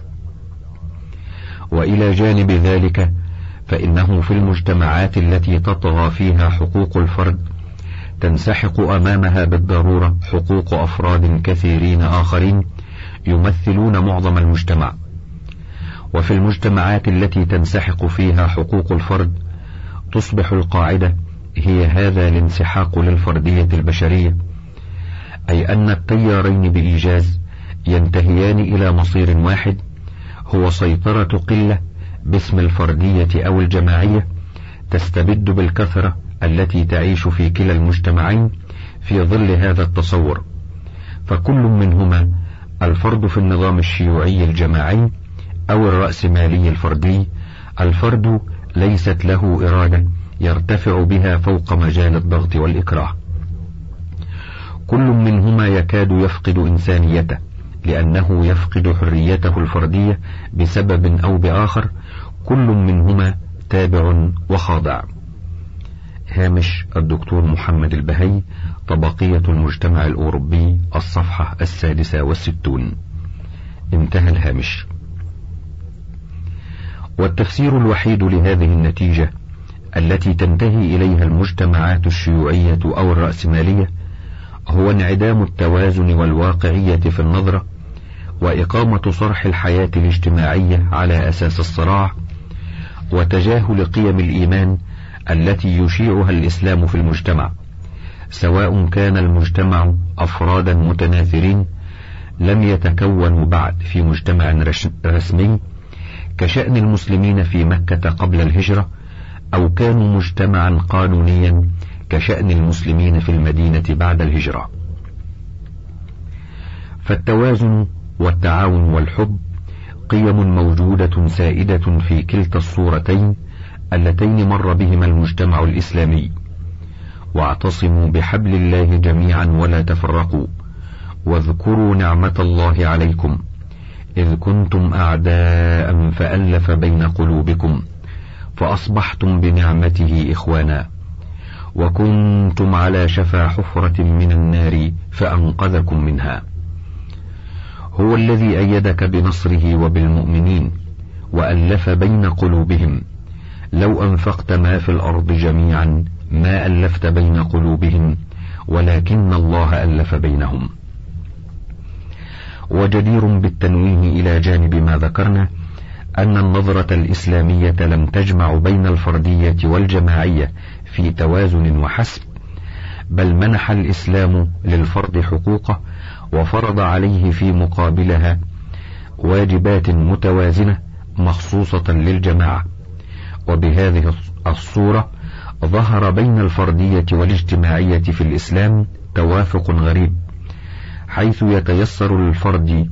وإلى جانب ذلك فإنه في المجتمعات التي تطغى فيها حقوق الفرد تنسحق أمامها بالضرورة حقوق أفراد كثيرين آخرين يمثلون معظم المجتمع. وفي المجتمعات التي تنسحق فيها حقوق الفرد تصبح القاعدة هي هذا الانسحاق للفردية البشرية، أي أن التيارين بإيجاز ينتهيان إلى مصير واحد، هو سيطرة قلة باسم الفردية أو الجماعية تستبد بالكثرة التي تعيش في كلا المجتمعين في ظل هذا التصور. فكل منهما، الفرد في النظام الشيوعي الجماعي أو الرأسمالي الفردي، الفرد ليست له إرادة يرتفع بها فوق مجال الضغط والإكراه. كل منهما يكاد يفقد إنسانيته لأنه يفقد حريته الفردية بسبب أو بآخر، كل منهما تابع وخاضع. هامش الدكتور محمد البهي، طبقية المجتمع الأوروبي، الصفحة السادسة والستون. انتهى الهامش. والتفسير الوحيد لهذه النتيجة التي تنتهي إليها المجتمعات الشيوعية أو الرأسمالية هو انعدام التوازن والواقعية في النظرة، وإقامة صرح الحياة الاجتماعية على أساس الصراع، وتجاهل قيم الإيمان التي يشيعها الإسلام في المجتمع، سواء كان المجتمع أفرادا متناثرين لم يتكونوا بعد في مجتمع رسمي كشأن المسلمين في مكة قبل الهجرة، أو كانوا مجتمعا قانونيا كشأن المسلمين في المدينة بعد الهجرة. فالتوازن والتعاون والحب قيم موجودة سائدة في كلتا الصورتين اللتين مر بهما المجتمع الإسلامي. واعتصموا بحبل الله جميعا ولا تفرقوا، واذكروا نعمة الله عليكم إذ كنتم أعداء فألف بين قلوبكم فأصبحتم بنعمته إخوانا، وكنتم على شفا حفرة من النار فأنقذكم منها. هو الذي أيدك بنصره وبالمؤمنين وألف بين قلوبهم، لو أنفقت ما في الأرض جميعا ما ألفت بين قلوبهم ولكن الله ألف بينهم. وجدير بالتنويه إلى جانب ما ذكرنا أن النظرة الإسلامية لم تجمع بين الفردية والجماعية في توازن وحسب، بل منح الإسلام للفرد حقوقه وفرض عليه في مقابلها واجبات متوازنة مخصوصة للجماعة. وبهذه الصورة ظهر بين الفردية والاجتماعية في الإسلام توافق غريب، حيث يتيسر للفرد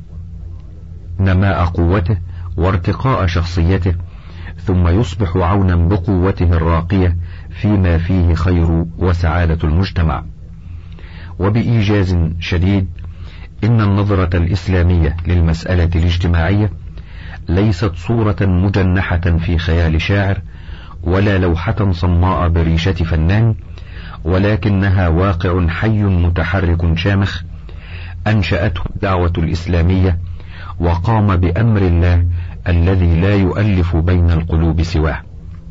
نماء قوته وارتقاء شخصيته، ثم يصبح عونا بقوته الراقية فيما فيه خير وسعادة المجتمع. وبإيجاز شديد إن النظرة الإسلامية للمسألة الاجتماعية ليست صورة مجنحة في خيال شاعر ولا لوحة صماء بريشة فنان، ولكنها واقع حي متحرك شامخ أنشأته الدعوة الإسلامية، وقام بأمر الله الذي لا يؤلف بين القلوب سواه.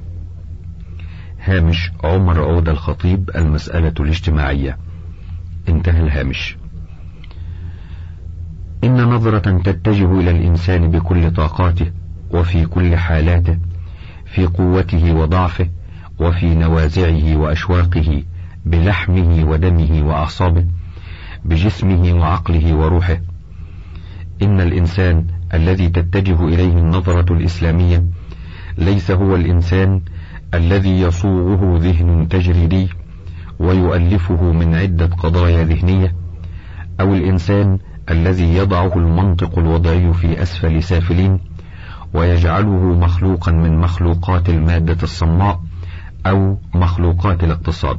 هامش عمر عود الخطيب، المسألة الاجتماعية. انتهى الهامش. إن نظرة تتجه إلى الإنسان بكل طاقاته وفي كل حالاته، في قوته وضعفه، وفي نوازعه وأشواقه، بلحمه ودمه وأعصابه، بجسمه وعقله وروحه. إن الإنسان الذي تتجه إليه النظرة الإسلامية ليس هو الإنسان الذي يصوغه ذهن تجريدي ويؤلفه من عدة قضايا ذهنية، أو الإنسان الذي يضعه المنطق الوضعي في أسفل سافلين ويجعله مخلوقا من مخلوقات المادة الصماء أو مخلوقات الاقتصاد.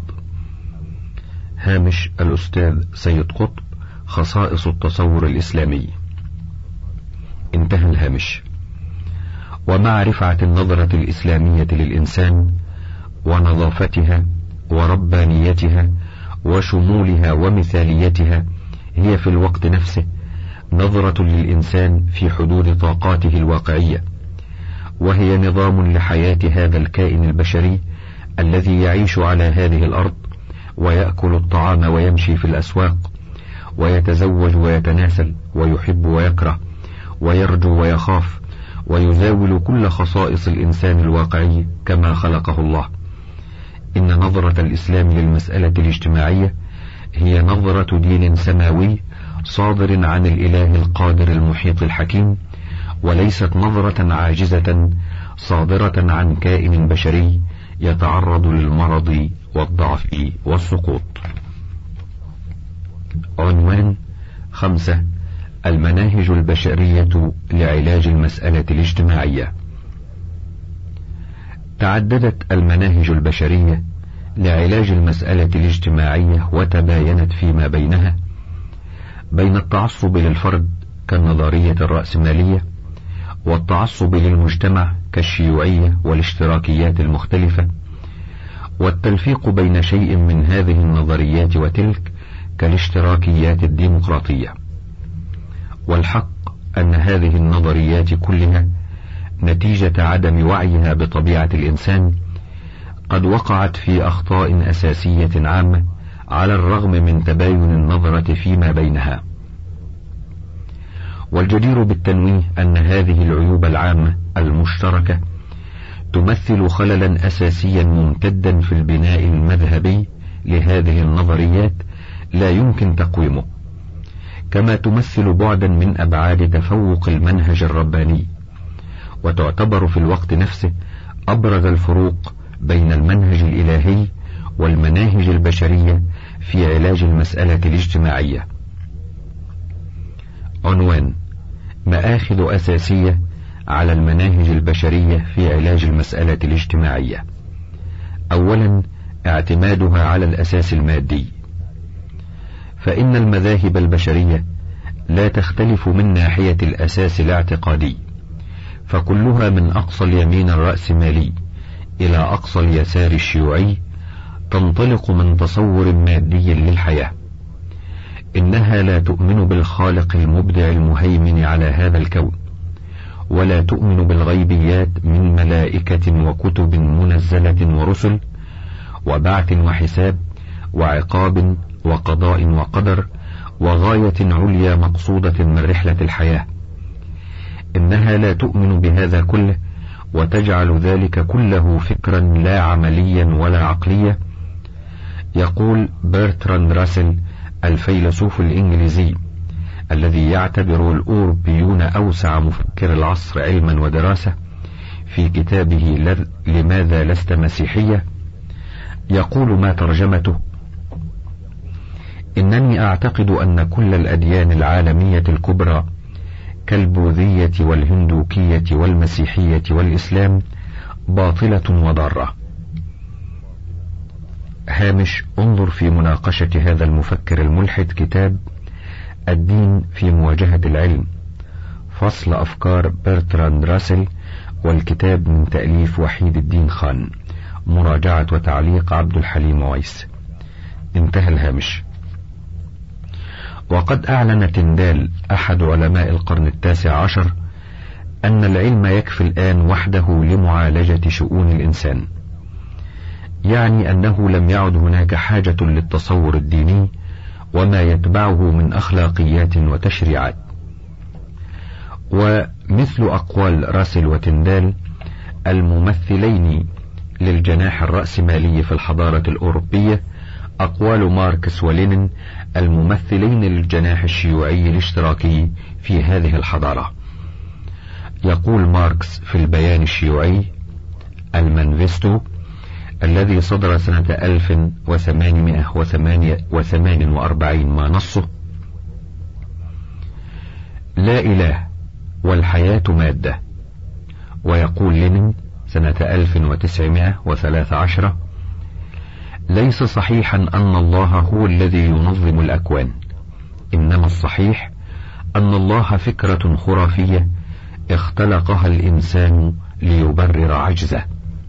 هامش الأستاذ سيد قطب، خصائص التصور الإسلامي. انتهى الهامش. ومع رفعة النظرة الإسلامية للإنسان ونظافتها وربانيتها وشمولها ومثاليتها، هي في الوقت نفسه نظرة للإنسان في حدود طاقاته الواقعية، وهي نظام لحياة هذا الكائن البشري الذي يعيش على هذه الأرض، ويأكل الطعام ويمشي في الأسواق، ويتزوج ويتناسل، ويحب ويكره، ويرجو ويخاف، ويزاول كل خصائص الإنسان الواقعي كما خلقه الله. إن نظرة الإسلام للمسألة الاجتماعية هي نظرة دين سماوي صادر عن الإله القادر المحيط الحكيم، وليست نظرة عاجزة صادرة عن كائن بشري يتعرض للمرض والضعف والسقوط. عنوان خمسة: المناهج البشرية لعلاج المسألة الاجتماعية. تعددت المناهج البشرية لعلاج المسألة الاجتماعية وتباينت فيما بينها بين التعصب للفرد كالنظرية الرأسمالية، والتعصب للمجتمع كالشيوعية والاشتراكيات المختلفة، والتلفيق بين شيء من هذه النظريات وتلك كالاشتراكيات الديمقراطية. والحق أن هذه النظريات كلها نتيجة عدم وعيها بطبيعة الإنسان قد وقعت في أخطاء أساسية عامة على الرغم من تباين النظرة فيما بينها. والجدير بالتنويه أن هذه العيوب العامة المشتركة تمثل خللا أساسيا ممتدا في البناء المذهبي لهذه النظريات لا يمكن تقويمه، كما تمثل بعدا من أبعاد تفوق المنهج الرباني، وتعتبر في الوقت نفسه أبرز الفروق بين المنهج الإلهي والمناهج البشرية في علاج المسألة الاجتماعية. عنوان: مآخذ أساسية على المناهج البشرية في علاج المسألة الاجتماعية. أولا، اعتمادها على الأساس المادي. فإن المذاهب البشرية لا تختلف من ناحية الأساس الاعتقادي، فكلها من أقصى اليمين الرأسمالي إلى أقصى اليسار الشيوعي تنطلق من تصور مادي للحياة. إنها لا تؤمن بالخالق المبدع المهيمن على هذا الكون، ولا تؤمن بالغيبيات من ملائكة وكتب منزلة ورسل وبعث وحساب وعقاب وقضاء وقدر وغاية عليا مقصودة من رحلة الحياة. إنها لا تؤمن بهذا كله وتجعل ذلك كله فكرا لا عمليا ولا عقليا. يقول برتراند راسل الفيلسوف الإنجليزي الذي يعتبر الأوروبيون أوسع مفكر العصر علما ودراسة في كتابه لماذا لست مسيحية، يقول ما ترجمته: إنني أعتقد أن كل الأديان العالمية الكبرى كالبوذية والهندوكية والمسيحية والإسلام باطلة وضارة. هامش: انظر في مناقشة هذا المفكر الملحد كتاب الدين في مواجهة العلم، فصل أفكار برتراند راسل، والكتاب من تأليف وحيد الدين خان، مراجعة وتعليق عبد الحليم ويس. انتهى الهامش. وقد أعلن تندال أحد علماء القرن التاسع عشر أن العلم يكفي الآن وحده لمعالجة شؤون الإنسان، يعني أنه لم يعد هناك حاجة للتصور الديني وما يتبعه من أخلاقيات وتشريعات. ومثل أقوال راسل وتندال الممثلين للجناح الرأسمالي في الحضارة الأوروبية أقوال ماركس ولينين الممثلين للجناح الشيوعي الاشتراكي في هذه الحضارة. يقول ماركس في البيان الشيوعي المانفستو الذي صدر سنة ألف وثمانمائة وثمانية وأربعين ما نصه: لا إله والحياة مادة. ويقول لينين سنة ألف وتسعمائة وثلاثة عشر: ليس صحيحا أن الله هو الذي ينظم الأكوان، إنما الصحيح أن الله فكرة خرافية اختلقها الإنسان ليبرر عجزه.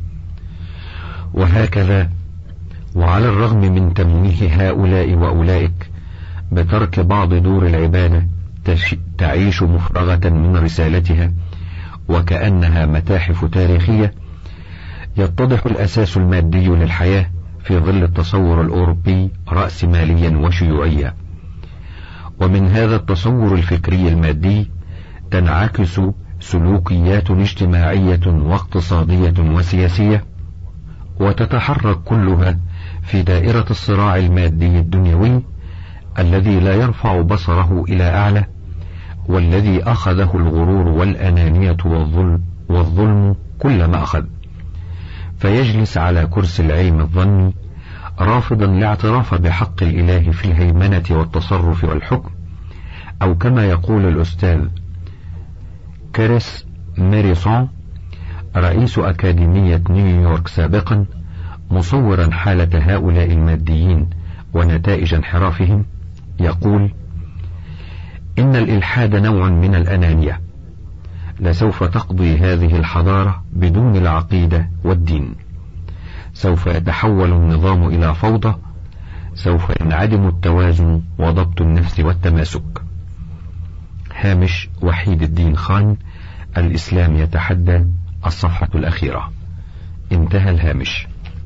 وهكذا، وعلى الرغم من تمويه هؤلاء وأولئك بترك بعض دور العبادة تعيش مفرغة من رسالتها وكأنها متاحف تاريخية، يتضح الأساس المادي للحياة في ظل التصور الأوروبي رأسماليا وشيوعيا. ومن هذا التصور الفكري المادي تنعكس سلوكيات اجتماعية واقتصادية وسياسية، وتتحرك كلها في دائرة الصراع المادي الدنيوي الذي لا يرفع بصره إلى أعلى، والذي أخذه الغرور والأنانية والظلم, والظلم كل ما أخذ، فيجلس على كرسي العلم الظني رافضا الاعتراف بحق الإله في الهيمنة والتصرف والحكم، أو كما يقول الأستاذ كريس ميريسون رئيس أكاديمية نيويورك سابقا، مصورا حالة هؤلاء الماديين ونتائج انحرافهم، يقول: إن الإلحاد نوع من الأنانية، لسوف تقضي هذه الحضارة بدون العقيدة والدين، سوف يتحول النظام إلى فوضى، سوف ينعدم التوازن وضبط النفس والتماسك. هامش وحيد الدين خان، الإسلام يتحدى، الصفحة الأخيرة. انتهى الهامش.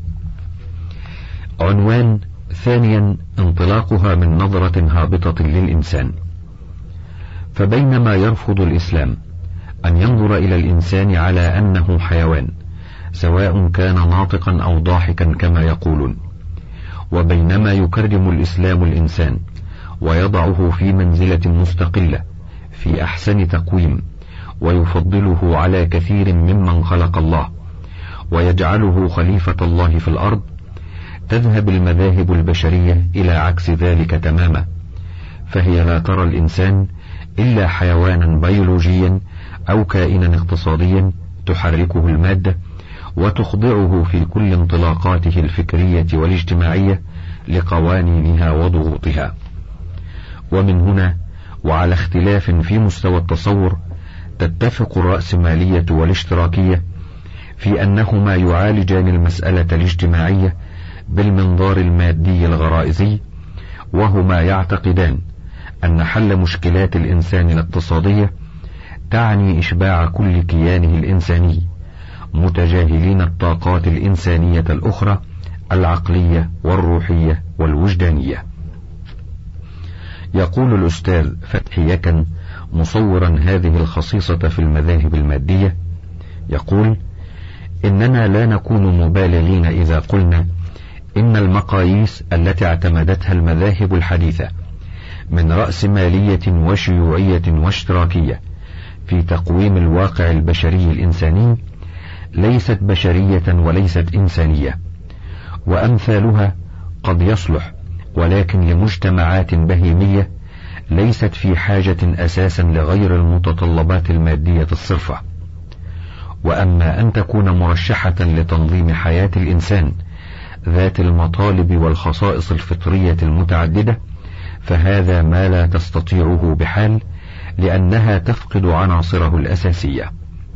عنوان: ثانيا، انطلاقها من نظرة هابطة للإنسان. فبينما يرفض الإسلام أن ينظر إلى الإنسان على أنه حيوان سواء كان ناطقا أو ضاحكا كما يقولون، وبينما يكرم الإسلام الإنسان ويضعه في منزلة مستقلة في أحسن تقويم، ويفضله على كثير ممن خلق الله ويجعله خليفة الله في الأرض، تذهب المذاهب البشرية إلى عكس ذلك تماما، فهي لا ترى الإنسان إلا حيوانا بيولوجيا أو كائنا اقتصاديا تحركه المادة وتخضعه في كل انطلاقاته الفكرية والاجتماعية لقوانينها وضغوطها. ومن هنا، وعلى اختلاف في مستوى التصور، تتفق الرأسمالية والاشتراكية في أنهما يعالجان المسألة الاجتماعية بالمنظار المادي الغرائزي، وهما يعتقدان أن حل مشكلات الإنسان الاقتصادية تعني إشباع كل كيانه الإنساني، متجاهلين الطاقات الإنسانية الأخرى العقلية والروحية والوجدانية. يقول الأستاذ فتحي يكن مصورا هذه الخصيصة في المذاهب المادية، يقول: إننا لا نكون مبالغين إذا قلنا إن المقاييس التي اعتمدتها المذاهب الحديثة من رأسمالية وشيوعية واشتراكية في تقويم الواقع البشري الإنساني ليست بشرية وليست إنسانية، وأمثالها قد يصلح، ولكن لمجتمعات بهيمية ليست في حاجة أساسا لغير المتطلبات المادية الصرفة. وأما أن تكون مرشحة لتنظيم حياة الإنسان ذات المطالب والخصائص الفطرية المتعددة، فهذا ما لا تستطيعه بحال، لأنها تفقد عناصره الأساسية.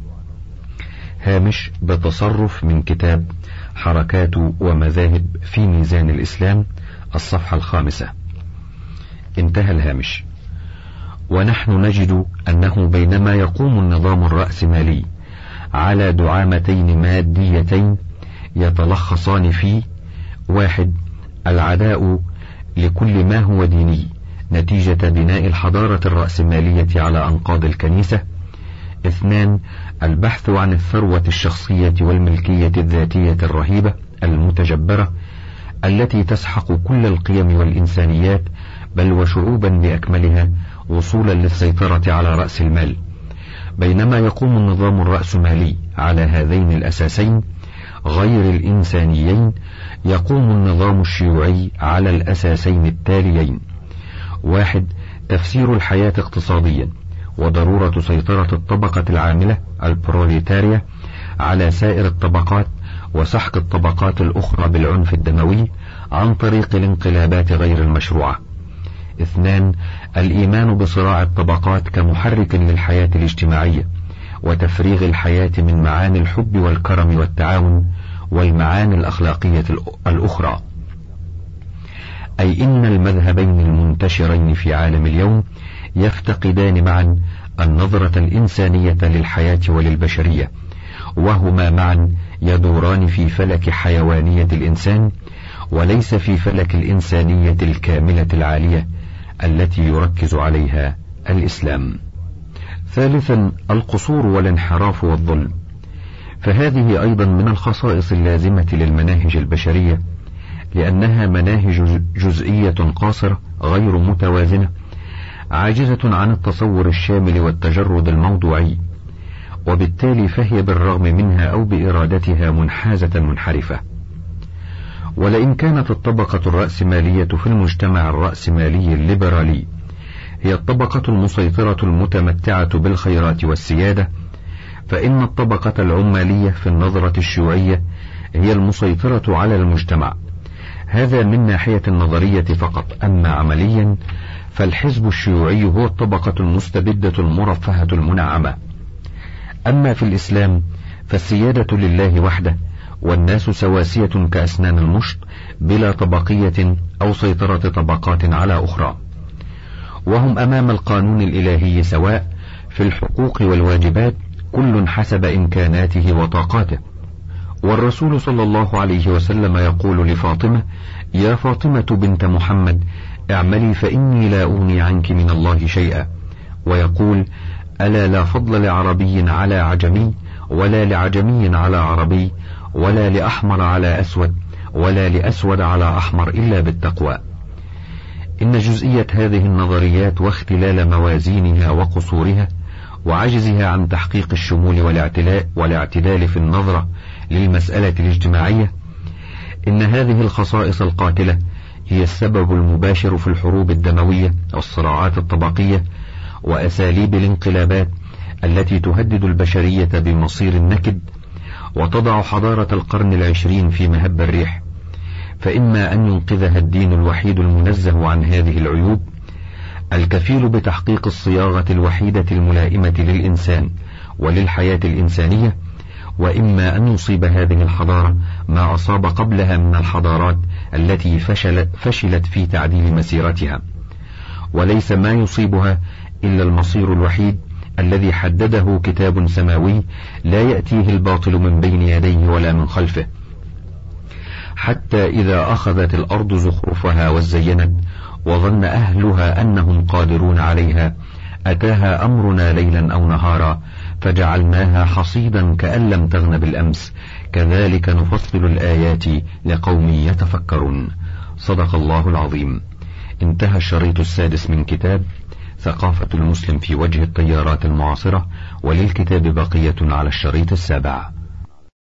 هامش بتصرف من كتاب حركات ومذاهب في ميزان الإسلام، الصفحة الخامسة. انتهى الهامش. ونحن نجد أنه بينما يقوم النظام الرأسمالي على دعامتين ماديتين يتلخصان في: واحد، العداء لكل ما هو ديني نتيجة بناء الحضارة الرأسمالية على أنقاض الكنيسة، اثنان البحث عن الثروة الشخصية والملكية الذاتية الرهيبة المتجبرة التي تسحق كل القيم والإنسانيات بل وشعوبا بأكملها وصولا للسيطرة على رأس المال، بينما يقوم النظام الرأسمالي على هذين الأساسين غير الإنسانيين، يقوم النظام الشيوعي على الأساسين التاليين: واحد تفسير الحياة اقتصاديا وضرورة سيطرة الطبقة العاملة البروليتارية على سائر الطبقات وسحق الطبقات الأخرى بالعنف الدموي عن طريق الانقلابات غير المشروعة. اثنان الإيمان بصراع الطبقات كمحرك للحياة الاجتماعية وتفريغ الحياة من معاني الحب والكرم والتعاون والمعاني الأخلاقية الأخرى، أي إن المذهبين المنتشرين في عالم اليوم يفتقدان معا النظرة الإنسانية للحياة وللبشرية، وهما معا يدوران في فلك حيوانية الإنسان وليس في فلك الإنسانية الكاملة العالية التي يركز عليها الإسلام. ثالثا القصور والانحراف والظلم، فهذه أيضا من الخصائص اللازمة للمناهج البشرية، لأنها مناهج جزئية قاصرة غير متوازنة عاجزة عن التصور الشامل والتجرد الموضوعي، وبالتالي فهي بالرغم منها أو بإرادتها منحازة منحرفة. ولئن كانت الطبقة الرأسمالية في المجتمع الرأسمالي الليبرالي هي الطبقة المسيطرة المتمتعة بالخيرات والسيادة، فإن الطبقة العمالية في النظرة الشيوعية هي المسيطرة على المجتمع. هذا من ناحية النظرية فقط، أما عمليا فالحزب الشيوعي هو الطبقة المستبدة المرفهة المنعمة. أما في الإسلام فالسيادة لله وحده، والناس سواسية كأسنان المشط بلا طبقية أو سيطرة طبقات على أخرى، وهم أمام القانون الإلهي سواء في الحقوق والواجبات كل حسب إمكاناته وطاقاته. والرسول صلى الله عليه وسلم يقول لفاطمة: يا فاطمة بنت محمد اعملي فإني لا أغني عنك من الله شيئا، ويقول: ألا لا فضل لعربي على عجمي، ولا لعجمي على عربي، ولا لأحمر على أسود، ولا لأسود على أحمر إلا بالتقوى. إن جزئية هذه النظريات واختلال موازينها وقصورها وعجزها عن تحقيق الشمول والاعتلاء والاعتدال في النظرة للمسألة الاجتماعية، إن هذه الخصائص القاتلة هي السبب المباشر في الحروب الدموية والصراعات الطبقية وأساليب الانقلابات التي تهدد البشرية بمصير نكد وتضع حضارة القرن العشرين في مهب الريح. فإما أن ينقذها الدين الوحيد المنزه عن هذه العيوب الكفيل بتحقيق الصياغة الوحيدة الملائمة للإنسان وللحياة الإنسانية، وإما أن يصيب هذه الحضارة ما أصاب قبلها من الحضارات التي فشلت, فشلت في تعديل مسيرتها، وليس ما يصيبها إلا المصير الوحيد الذي حدده كتاب سماوي لا يأتيه الباطل من بين يديه ولا من خلفه، حتى إذا أخذت الأرض زخرفها وزينت وظن أهلها أنهم قادرون عليها أتاها أمرنا ليلا أو نهارا فجعلناها حصيدا كأن لم تغن بالأمس كذلك نفصل الآيات لقوم يتفكرون. صدق الله العظيم. انتهى الشريط السادس من كتاب ثقافة المسلم في وجه التيارات المعاصرة، وللكتاب بقية على الشريط السابع.